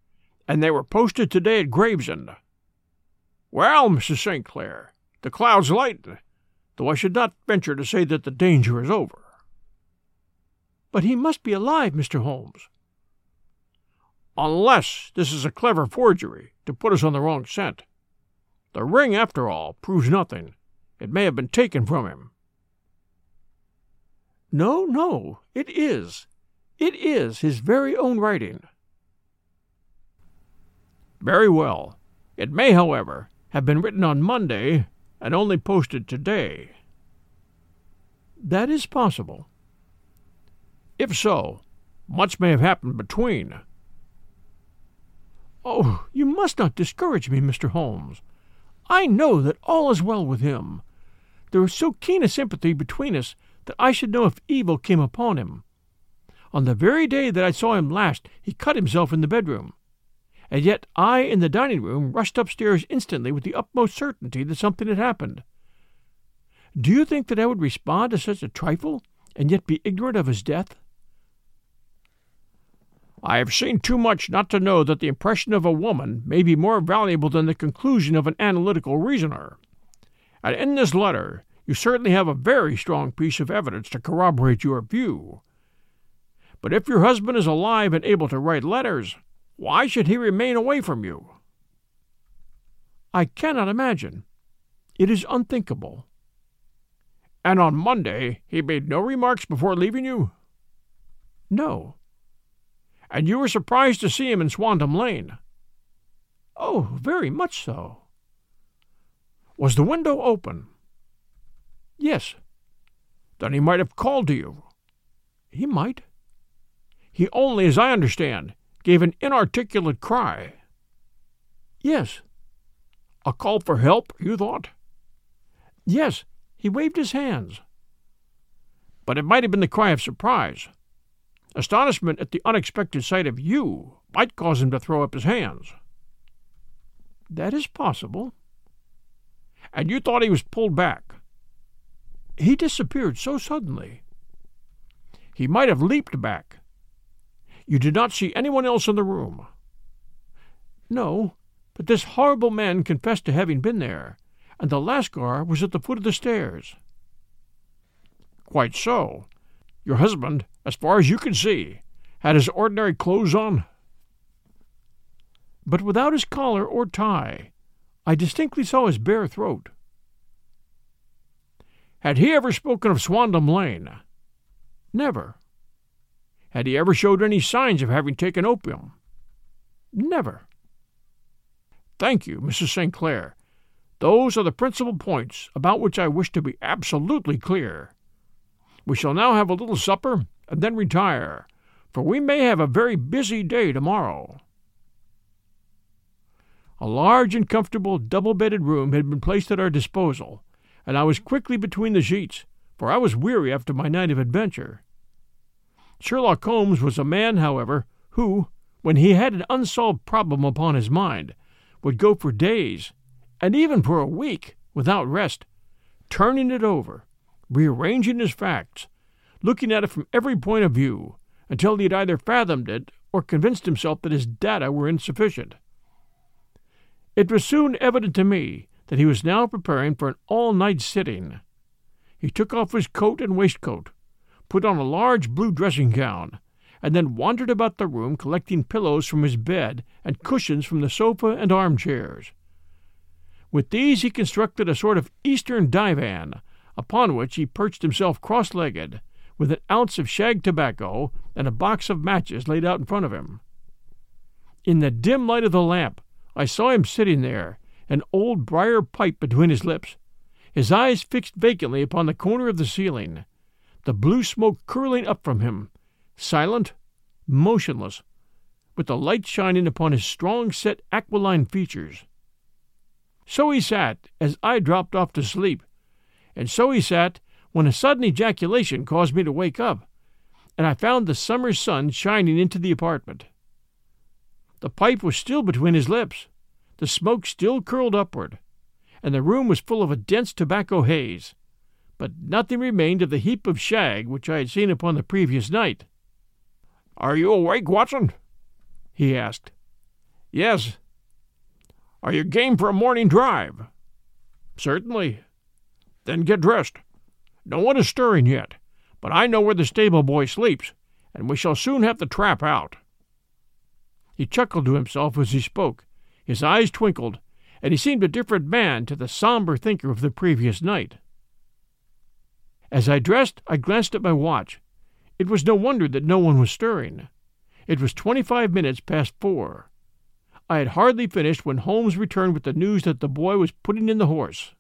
Speaker 2: and they were posted today at Gravesend. Well, Missus Saint Clair, the clouds lighten, though I should not venture to say that the danger is over."
Speaker 1: "But he must be alive, Mister Holmes."
Speaker 2: "Unless this is a clever forgery to put us on the wrong scent. The ring, after all, proves nothing. It may have been taken from him."
Speaker 1: "No, no, it is. It is his very own writing."
Speaker 2: "Very well. It may, however, have been written on Monday and only posted today."
Speaker 1: "That is possible."
Speaker 2: "If so, much may have happened between."
Speaker 1: "Oh, you must not discourage me, Mister Holmes. I know that all is well with him. There is so keen a sympathy between us that I should know if evil came upon him. On the very day that I saw him last, he cut himself in the bedroom, and yet I, in the dining-room, rushed upstairs instantly with the utmost certainty that something had happened. Do you think that I would respond to such a trifle, and yet be ignorant of his death?"
Speaker 2: "I have seen too much not to know that the impression of a woman may be more valuable than the conclusion of an analytical reasoner. And in this letter you certainly have a very strong piece of evidence to corroborate your view. But if your husband is alive and able to write letters, why should he remain away from you?"
Speaker 1: "I cannot imagine. It is unthinkable."
Speaker 2: "And on Monday he made no remarks before leaving you?"
Speaker 1: "No."
Speaker 2: "And you were surprised to see him in Swandam Lane?"
Speaker 1: "Oh, very much so."
Speaker 2: "Was the window open?"
Speaker 1: "Yes."
Speaker 2: "Then he might have called to you."
Speaker 1: "He might."
Speaker 2: "He only, as I understand, gave an inarticulate cry."
Speaker 1: "Yes."
Speaker 2: "A call for help, you thought?"
Speaker 1: "Yes, he waved his hands."
Speaker 2: "But it might have been the cry of surprise. Astonishment at the unexpected sight of you might cause him to throw up his hands."
Speaker 1: "That is possible."
Speaker 2: "And you thought he was pulled back?"
Speaker 1: "He disappeared so suddenly."
Speaker 2: "He might have leaped back. You did not see anyone else in the room?"
Speaker 1: "No, but this horrible man confessed to having been there, and the Lascar was at the foot of the stairs."
Speaker 2: "Quite so. Your husband, as far as you could see, had his ordinary clothes on?"
Speaker 1: "But without his collar or tie. I distinctly saw his bare throat."
Speaker 2: "Had he ever spoken of Swandam Lane?"
Speaker 1: "Never."
Speaker 2: "Had he ever showed any signs of having taken opium?"
Speaker 1: "Never."
Speaker 2: "Thank you, Missus Saint Clair. Those are the principal points about which I wish to be absolutely clear. We shall now have a little supper and then retire, for we may have a very busy day tomorrow."
Speaker 1: A large and comfortable double-bedded room had been placed at our disposal, and I was quickly between the sheets, for I was weary after my night of adventure. Sherlock Holmes was a man, however, who, when he had an unsolved problem upon his mind, would go for days, and even for a week, without rest, turning it over, rearranging his facts, looking at it from every point of view, until he had either fathomed it or convinced himself that his data were insufficient. It was soon evident to me that he was now preparing for an all-night sitting. He took off his coat and waistcoat, put on a large blue dressing-gown, and then wandered about the room collecting pillows from his bed and cushions from the sofa and armchairs. With these he constructed a sort of Eastern divan, upon which he perched himself cross-legged, with an ounce of shag tobacco and a box of matches laid out in front of him. In the dim light of the lamp, I saw him sitting there, an old briar pipe between his lips, his eyes fixed vacantly upon the corner of the ceiling, the blue smoke curling up from him, silent, motionless, with the light shining upon his strong-set aquiline features. So he sat as I dropped off to sleep, and so he sat when a sudden ejaculation caused me to wake up, and I found the summer sun shining into the apartment. The pipe was still between his lips, the smoke still curled upward, and the room was full of a dense tobacco haze, but nothing remained of the heap of shag which I had seen upon the previous night.
Speaker 2: "Are you awake, Watson?"
Speaker 1: he asked.
Speaker 2: Yes. Are you game for a morning drive? Certainly. Then get dressed. No one is stirring yet, but I know where the stable boy sleeps, and we shall soon have the trap out. He chuckled to himself as he spoke. His eyes twinkled, and he seemed a different man to the somber thinker of the previous night. As I dressed, I glanced at my watch. It was no wonder that no one was stirring. It was twenty-five minutes past four. I had hardly finished when Holmes returned with the news that the boy was putting in the horse.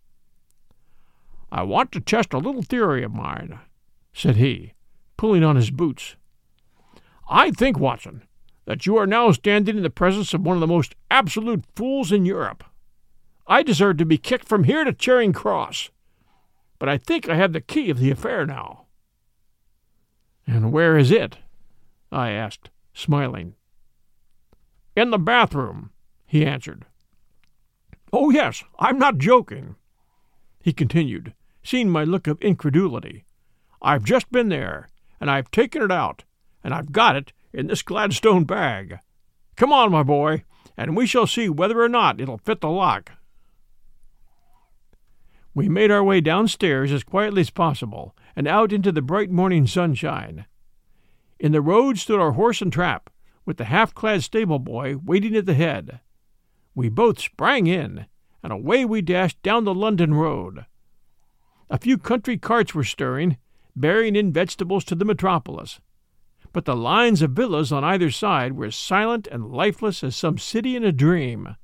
Speaker 2: "I want to test a little theory of mine," said he, pulling on his boots. "I think, Watson, that you are now standing in the presence of one of the most absolute fools in Europe. I deserve to be kicked from here to Charing Cross. But I think I have the key of the affair now." "And where is it?" I asked, smiling. "In the bathroom," he answered. "Oh, yes, I'm not joking," he continued, seeing my look of incredulity. "I've just been there, and I've taken it out, and I've got it in this Gladstone bag. Come on, my boy, and we shall see whether or not it'll fit the lock." We made our way downstairs as quietly as possible and out into the bright morning sunshine. In the road stood our horse and trap, with the half-clad stable boy waiting at the head. We both sprang in, and away we dashed down the London road. A few country carts were stirring, bearing in vegetables to the metropolis, but the lines of villas on either side were as silent and lifeless as some city in a dream.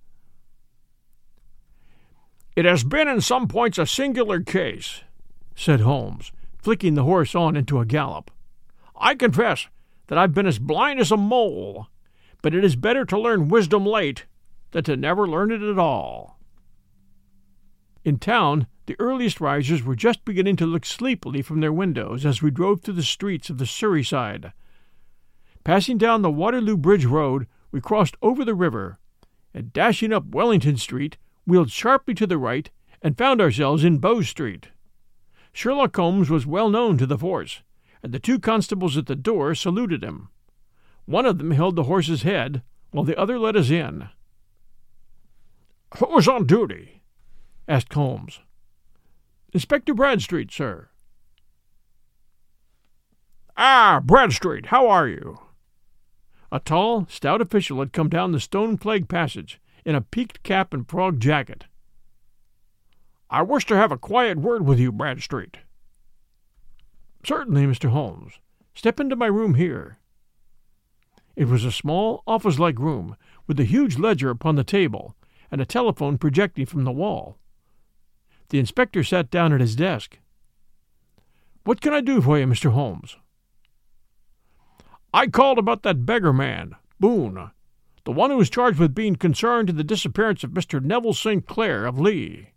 Speaker 2: "It has been in some points a singular case," said Holmes, flicking the horse on into a gallop. "I confess that I've been as blind as a mole, but it is better to learn wisdom late than to never learn it at all." In town, the earliest risers were just beginning to look sleepily from their windows as we drove through the streets of the Surrey side. Passing down the Waterloo Bridge Road, we crossed over the river, and dashing up Wellington Street, wheeled sharply to the right and found ourselves in Bow Street. Sherlock Holmes was well known to the force, and the two constables at the door saluted him. One of them held the horse's head, while the other let us in. "Who was on duty?" asked Holmes. "Inspector Bradstreet, sir." "Ah, Bradstreet, how are you?" A tall, stout official had come down the stone-flagged passage in a peaked cap and frog jacket. "I wish to have a quiet word with you, Bradstreet." "Certainly, Mister Holmes. Step into my room here." It was a small, office-like room, with a huge ledger upon the table and a telephone projecting from the wall. The inspector sat down at his desk. "What can I do for you, Mister Holmes?" "I called about that beggar man, Boone, the one who was charged with being concerned in the disappearance of Mister Neville Saint Clair of Lee."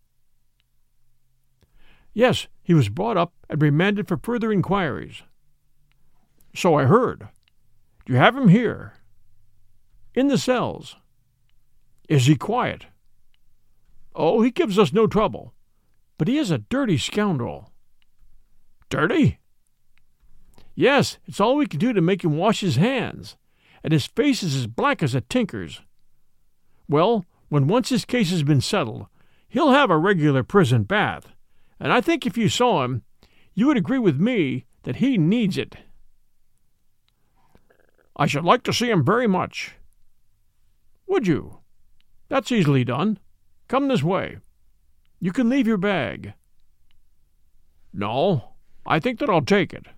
Speaker 2: "Yes, he was brought up and remanded for further inquiries." "So I heard. Do you have him here?" "In the cells." "Is he quiet?" "Oh, he gives us no trouble, but he is a dirty scoundrel." "Dirty?" "Yes, it's all we can do to make him wash his hands, and his face is as black as a tinker's. Well, when once his case has been settled, he'll have a regular prison bath, and I think if you saw him, you would agree with me that he needs it." "I should like to see him very much." "Would you? That's easily done. Come this way. You can leave your bag." "No, I think that I'll take it."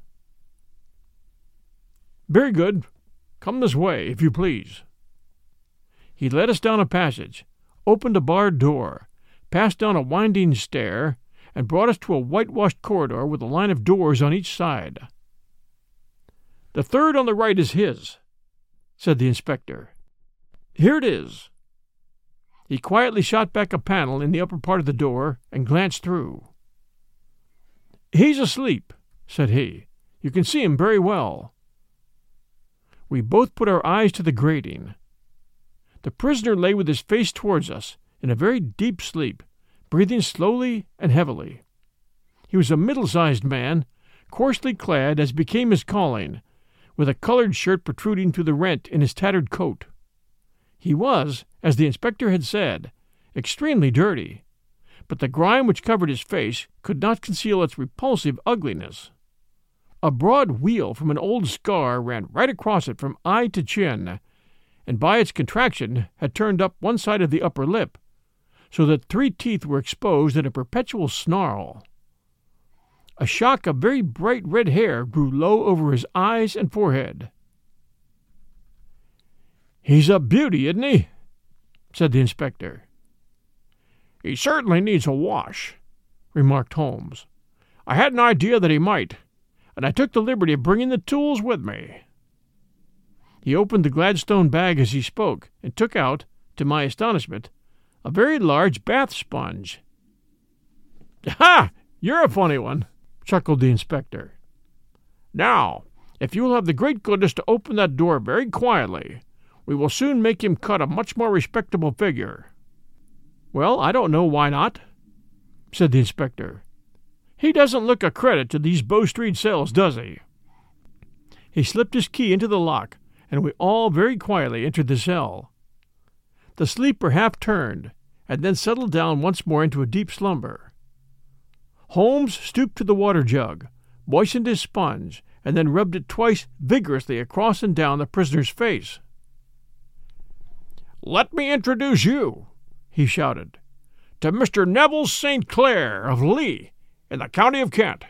Speaker 2: "Very good. Come this way, if you please." He led us down a passage, opened a barred door, passed down a winding stair, and brought us to a whitewashed corridor with a line of doors on each side. "The third on the right is his," said the inspector. "Here it is." He quietly shot back a panel in the upper part of the door and glanced through. "He's asleep," said he. "You can see him very well." We both put our eyes to the grating. The prisoner lay with his face towards us, in a very deep sleep, breathing slowly and heavily. He was a middle-sized man, coarsely clad as became his calling, with a colored shirt protruding through the rent in his tattered coat. He was, as the inspector had said, extremely dirty, but the grime which covered his face could not conceal its repulsive ugliness. A broad wheal from an old scar ran right across it from eye to chin, and by its contraction had turned up one side of the upper lip, so that three teeth were exposed in a perpetual snarl. A shock of very bright red hair grew low over his eyes and forehead. "He's a beauty, isn't he?" said the inspector. "He certainly needs a wash," remarked Holmes. "I had an idea that he might, and I took the liberty of bringing the tools with me." He opened the Gladstone bag as he spoke, and took out, to my astonishment, a very large bath sponge. "Ha! You're a funny one," chuckled the inspector. "Now, if you will have the great goodness to open that door very quietly, we will soon make him cut a much more respectable figure." "Well, I don't know why not," said the inspector. "He doesn't look a credit to these Bow Street cells, does he?" He slipped his key into the lock, and we all very quietly entered the cell. The sleeper half turned, and then settled down once more into a deep slumber. Holmes stooped to the water jug, moistened his sponge, and then rubbed it twice vigorously across and down the prisoner's face. "Let me introduce you," he shouted, "to Mister Neville Saint Clair of Lee, in the county of Kent."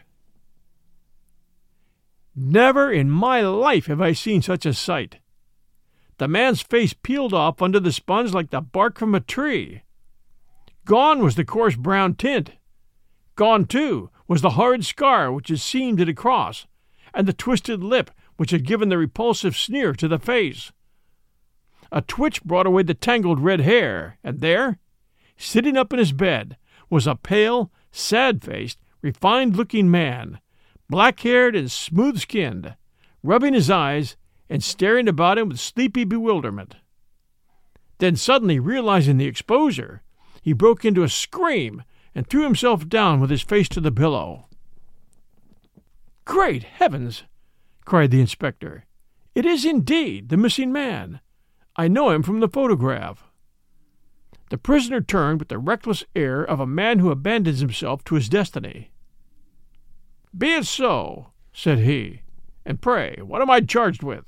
Speaker 2: Never in my life have I seen such a sight. The man's face peeled off under the sponge like the bark from a tree. Gone was the coarse brown tint. Gone, too, was the horrid scar which had seamed it across, and the twisted lip which had given the repulsive sneer to the face. A twitch brought away the tangled red hair, and there, sitting up in his bed, was a pale, sad-faced, refined-looking man, black-haired and smooth-skinned, rubbing his eyes and staring about him with sleepy bewilderment. Then suddenly realizing the exposure, he broke into a scream and threw himself down with his face to the pillow. "Great heavens!" cried the inspector. "It is indeed the missing man. I know him from the photograph." The prisoner turned with the reckless air of a man who abandons himself to his destiny. "Be it so," said he. "And pray, what am I charged with?"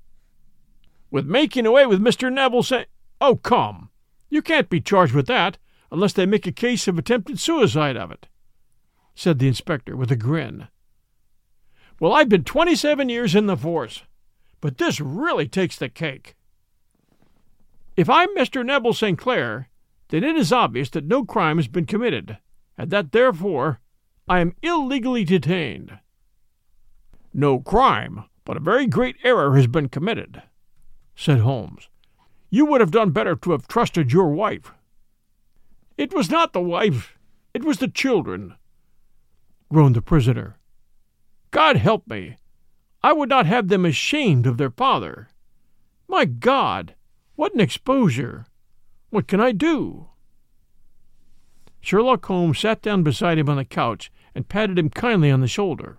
Speaker 2: "With making away with Mister Neville Saint—" "Oh, come! You can't be charged with that unless they make a case of attempted suicide of it," said the inspector with a grin. "Well, I've been twenty-seven years in the force, but this really takes the cake. If I'm Mister Neville Saint Clair, then it is obvious that no crime has been committed, and that, therefore, I am illegally detained." "No crime, but a very great error has been committed," said Holmes. "You would have done better to have trusted your wife." "It was not the wife, it was the children," groaned the prisoner. "God help me! I would not have them ashamed of their father. My God! What an exposure! What can I do?" Sherlock Holmes sat down beside him on the couch and patted him kindly on the shoulder.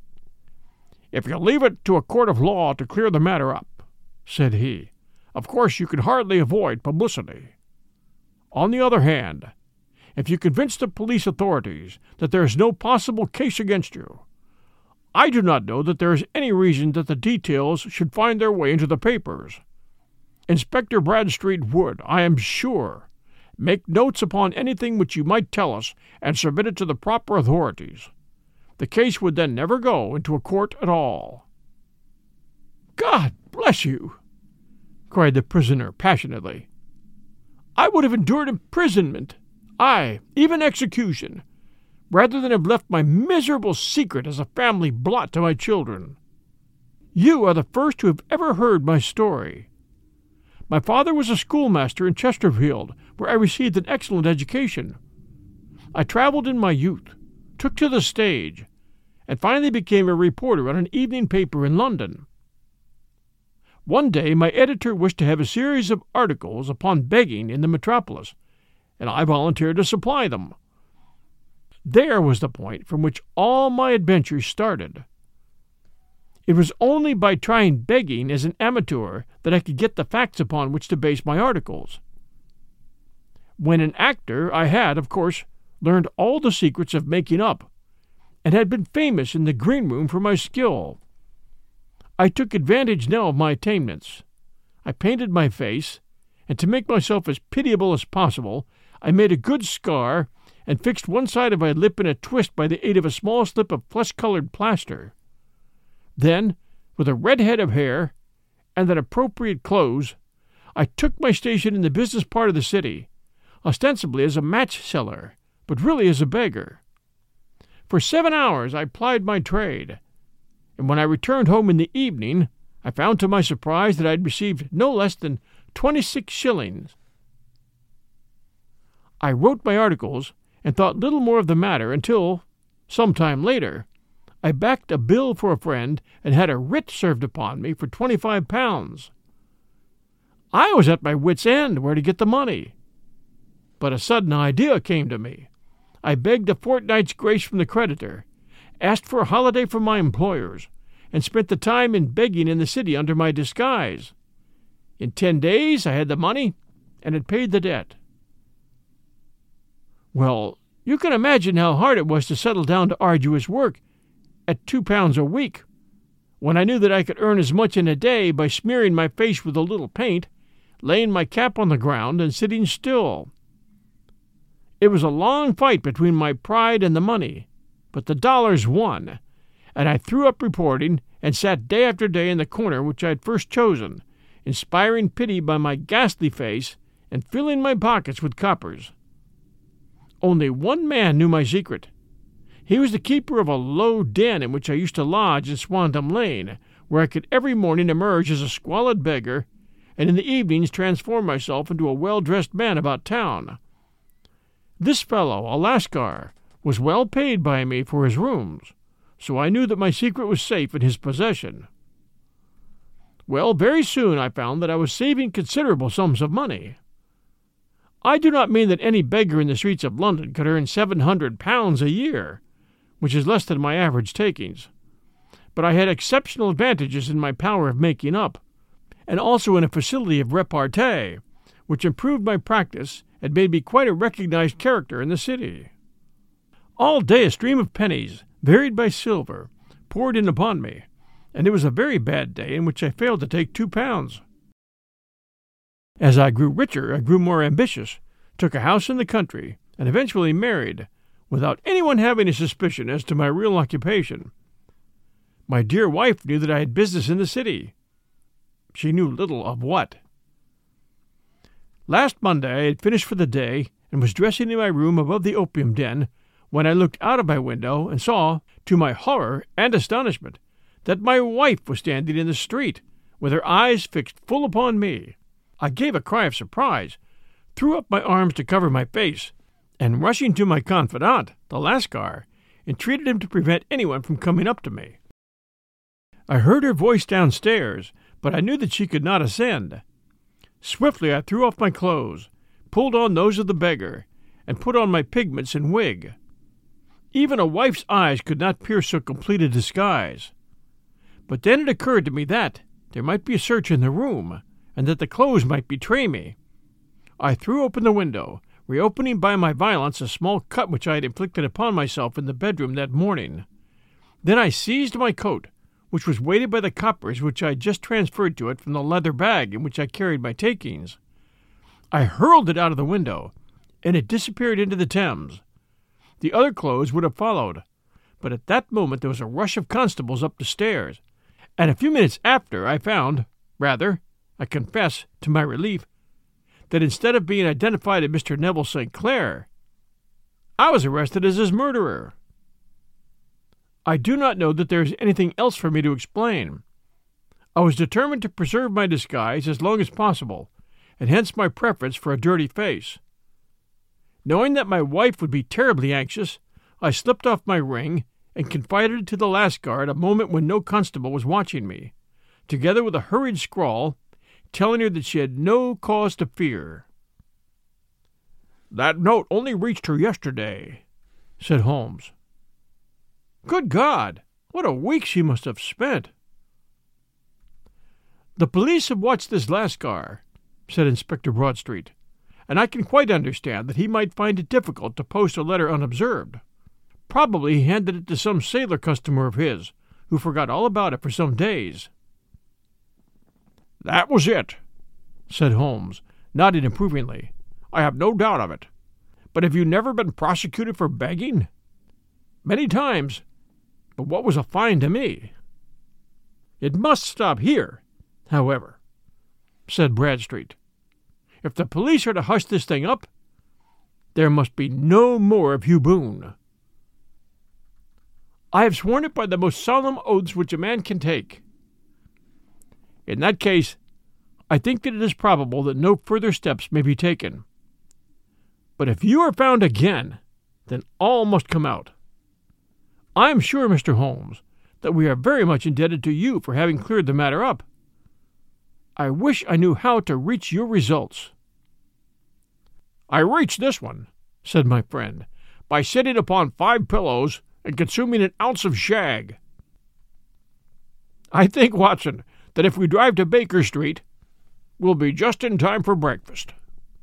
Speaker 2: "If you leave it to a court of law to clear the matter up," said he, "of course you can hardly avoid publicity. On the other hand, if you convince the police authorities that there is no possible case against you, I do not know that there is any reason that the details should find their way into the papers. Inspector Bradstreet would, I am sure, make notes upon anything which you might tell us and submit it to the proper authorities. The case would then never go into a court at all." "God bless you!" cried the prisoner passionately. "I would have endured imprisonment, aye, even execution, rather than have left my miserable secret as a family blot to my children. You are the first who have ever heard my story. My father was a schoolmaster in Chesterfield, where I received an excellent education. I traveled in my youth, took to the stage, and finally became a reporter on an evening paper in London. One day my editor wished to have a series of articles upon begging in the metropolis, and I volunteered to supply them. There was the point from which all my adventures started. It was only by trying begging as an amateur that I could get the facts upon which to base my articles. When an actor, I had, of course, learned all the secrets of making up, and had been famous in the green room for my skill. I took advantage now of my attainments. I painted my face, and to make myself as pitiable as possible, I made a good scar and fixed one side of my lip in a twist by the aid of a small slip of flesh-colored plaster. Then, with a red head of hair and an appropriate clothes, I took my station in the business part of the city, ostensibly as a match seller, but really as a beggar. For seven hours I plied my trade, and when I returned home in the evening, I found to my surprise that I had received no less than twenty-six shillings. I wrote my articles and thought little more of the matter until, some time later, I backed a bill for a friend and had a writ served upon me for twenty-five pounds. I was at my wit's end where to get the money. But a sudden idea came to me. I begged a fortnight's grace from the creditor, asked for a holiday from my employers, and spent the time in begging in the city under my disguise. In ten days I had the money and had paid the debt. Well, you can imagine how hard it was to settle down to arduous work at two pounds a week, when I knew that I could earn as much in a day by smearing my face with a little paint, laying my cap on the ground, and sitting still. It was a long fight between my pride and the money, but the dollars won, and I threw up reporting and sat day after day in the corner which I had first chosen, inspiring pity by my ghastly face and filling my pockets with coppers. Only one man knew my secret. He was the keeper of a low den in which I used to lodge in Swandam Lane, where I could every morning emerge as a squalid beggar, and in the evenings transform myself into a well-dressed man about town. This fellow, a Lascar, was well paid by me for his rooms, so I knew that my secret was safe in his possession. Well, very soon I found that I was saving considerable sums of money. I do not mean that any beggar in the streets of London could earn seven hundred pounds a year, which is less than my average takings, but I had exceptional advantages in my power of making up, and also in a facility of repartee, which improved my practice and made me quite a recognized character in the city. All day a stream of pennies, varied by silver, poured in upon me, and it was a very bad day in which I failed to take two pounds. As I grew richer, I grew more ambitious, took a house in the country, and eventually married, without anyone having a suspicion as to my real occupation. My dear wife knew that I had business in the city. She knew little of what. Last Monday I had finished for the day and was dressing in my room above the opium den when I looked out of my window and saw, to my horror and astonishment, that my wife was standing in the street, with her eyes fixed full upon me. I gave a cry of surprise, threw up my arms to cover my face, and rushing to my confidant, the Lascar, entreated him to prevent anyone from coming up to me. I heard her voice downstairs, but I knew that she could not ascend. Swiftly I threw off my clothes, pulled on those of the beggar, and put on my pigments and wig. Even a wife's eyes could not pierce so complete a disguise. But then it occurred to me that there might be a search in the room, and that the clothes might betray me. I threw open the window, reopening by my violence a small cut which I had inflicted upon myself in the bedroom that morning. Then I seized my coat, which was weighted by the coppers which I had just transferred to it from the leather bag in which I carried my takings. I hurled it out of the window, and it disappeared into the Thames. The other clothes would have followed, but at that moment there was a rush of constables up the stairs, and a few minutes after I found, rather, I confess, to my relief, that instead of being identified as Mister Neville Saint Clair, I was arrested as his murderer. I do not know that there is anything else for me to explain. I was determined to preserve my disguise as long as possible, and hence my preference for a dirty face. Knowing that my wife would be terribly anxious, I slipped off my ring and confided it to the Lascar at a moment when no constable was watching me, together with a hurried scrawl, telling her that she had no cause to fear. "That note only reached her yesterday," said Holmes. "Good God! What a week she must have spent!" "The police have watched this Lascar," said Inspector Broadstreet, "and I can quite understand that he might find it difficult to post a letter unobserved. Probably he handed it to some sailor customer of his, who forgot all about it for some days." "That was it," said Holmes, nodding approvingly. "I have no doubt of it. But have you never been prosecuted for begging?" "Many times. But what was a fine to me?" "It must stop here, however," said Bradstreet. "If the police are to hush this thing up, there must be no more of Hugh Boone." "I have sworn it by the most solemn oaths which a man can take." "In that case, I think that it is probable that no further steps may be taken. But if you are found again, then all must come out. I am sure, Mister Holmes, that we are very much indebted to you for having cleared the matter up. I wish I knew how to reach your results." "I reached this one," said my friend, "by sitting upon five pillows and consuming an ounce of shag. I think, Watson, that if we drive to Baker Street, we'll be just in time for breakfast."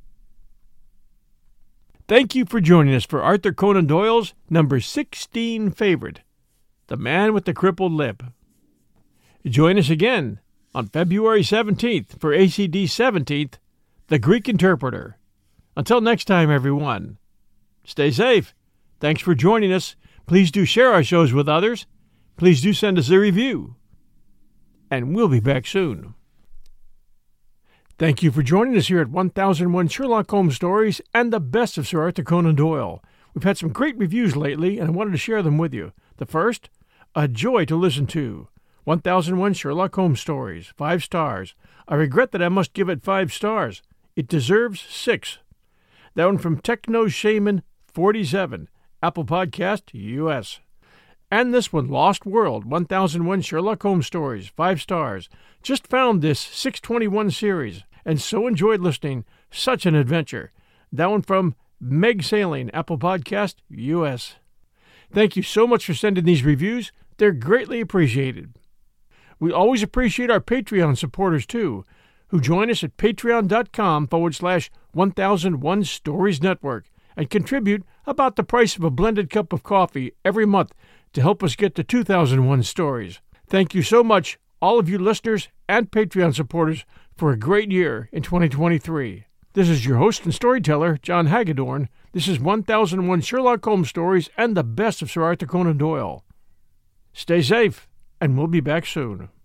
Speaker 2: Thank you for joining us for Arthur Conan Doyle's number sixteen favorite, The Man with the Crippled Lip. Join us again on February seventeenth for A C D's seventeenth, The Greek Interpreter. Until next time, everyone, stay safe. Thanks for joining us. Please do share our shows with others. Please do send us a review. And we'll be back soon. Thank you for joining us here at one thousand one Sherlock Holmes Stories and the best of Sir Arthur Conan Doyle. We've had some great reviews lately, and I wanted to share them with you. The first, a joy to listen to. one thousand one Sherlock Holmes Stories, five stars. I regret that I must give it five stars. It deserves six. That one from Techno Shaman forty-seven, Apple Podcast, U S. And this one, Lost World, one thousand one Sherlock Holmes Stories, five stars. Just found this six twenty-one series, and so enjoyed listening. Such an adventure. That one from Meg Sailing, Apple Podcast, U S. Thank you so much for sending these reviews. They're greatly appreciated. We always appreciate our Patreon supporters, too, who join us at patreon.com forward slash 1001 Stories Network and contribute about the price of a blended cup of coffee every month to help us get to two thousand one stories. Thank you so much, all of you listeners and Patreon supporters, for a great year in twenty twenty-three. This is your host and storyteller, John Hagedorn. This is one thousand one Sherlock Holmes Stories and the best of Sir Arthur Conan Doyle. Stay safe, and we'll be back soon.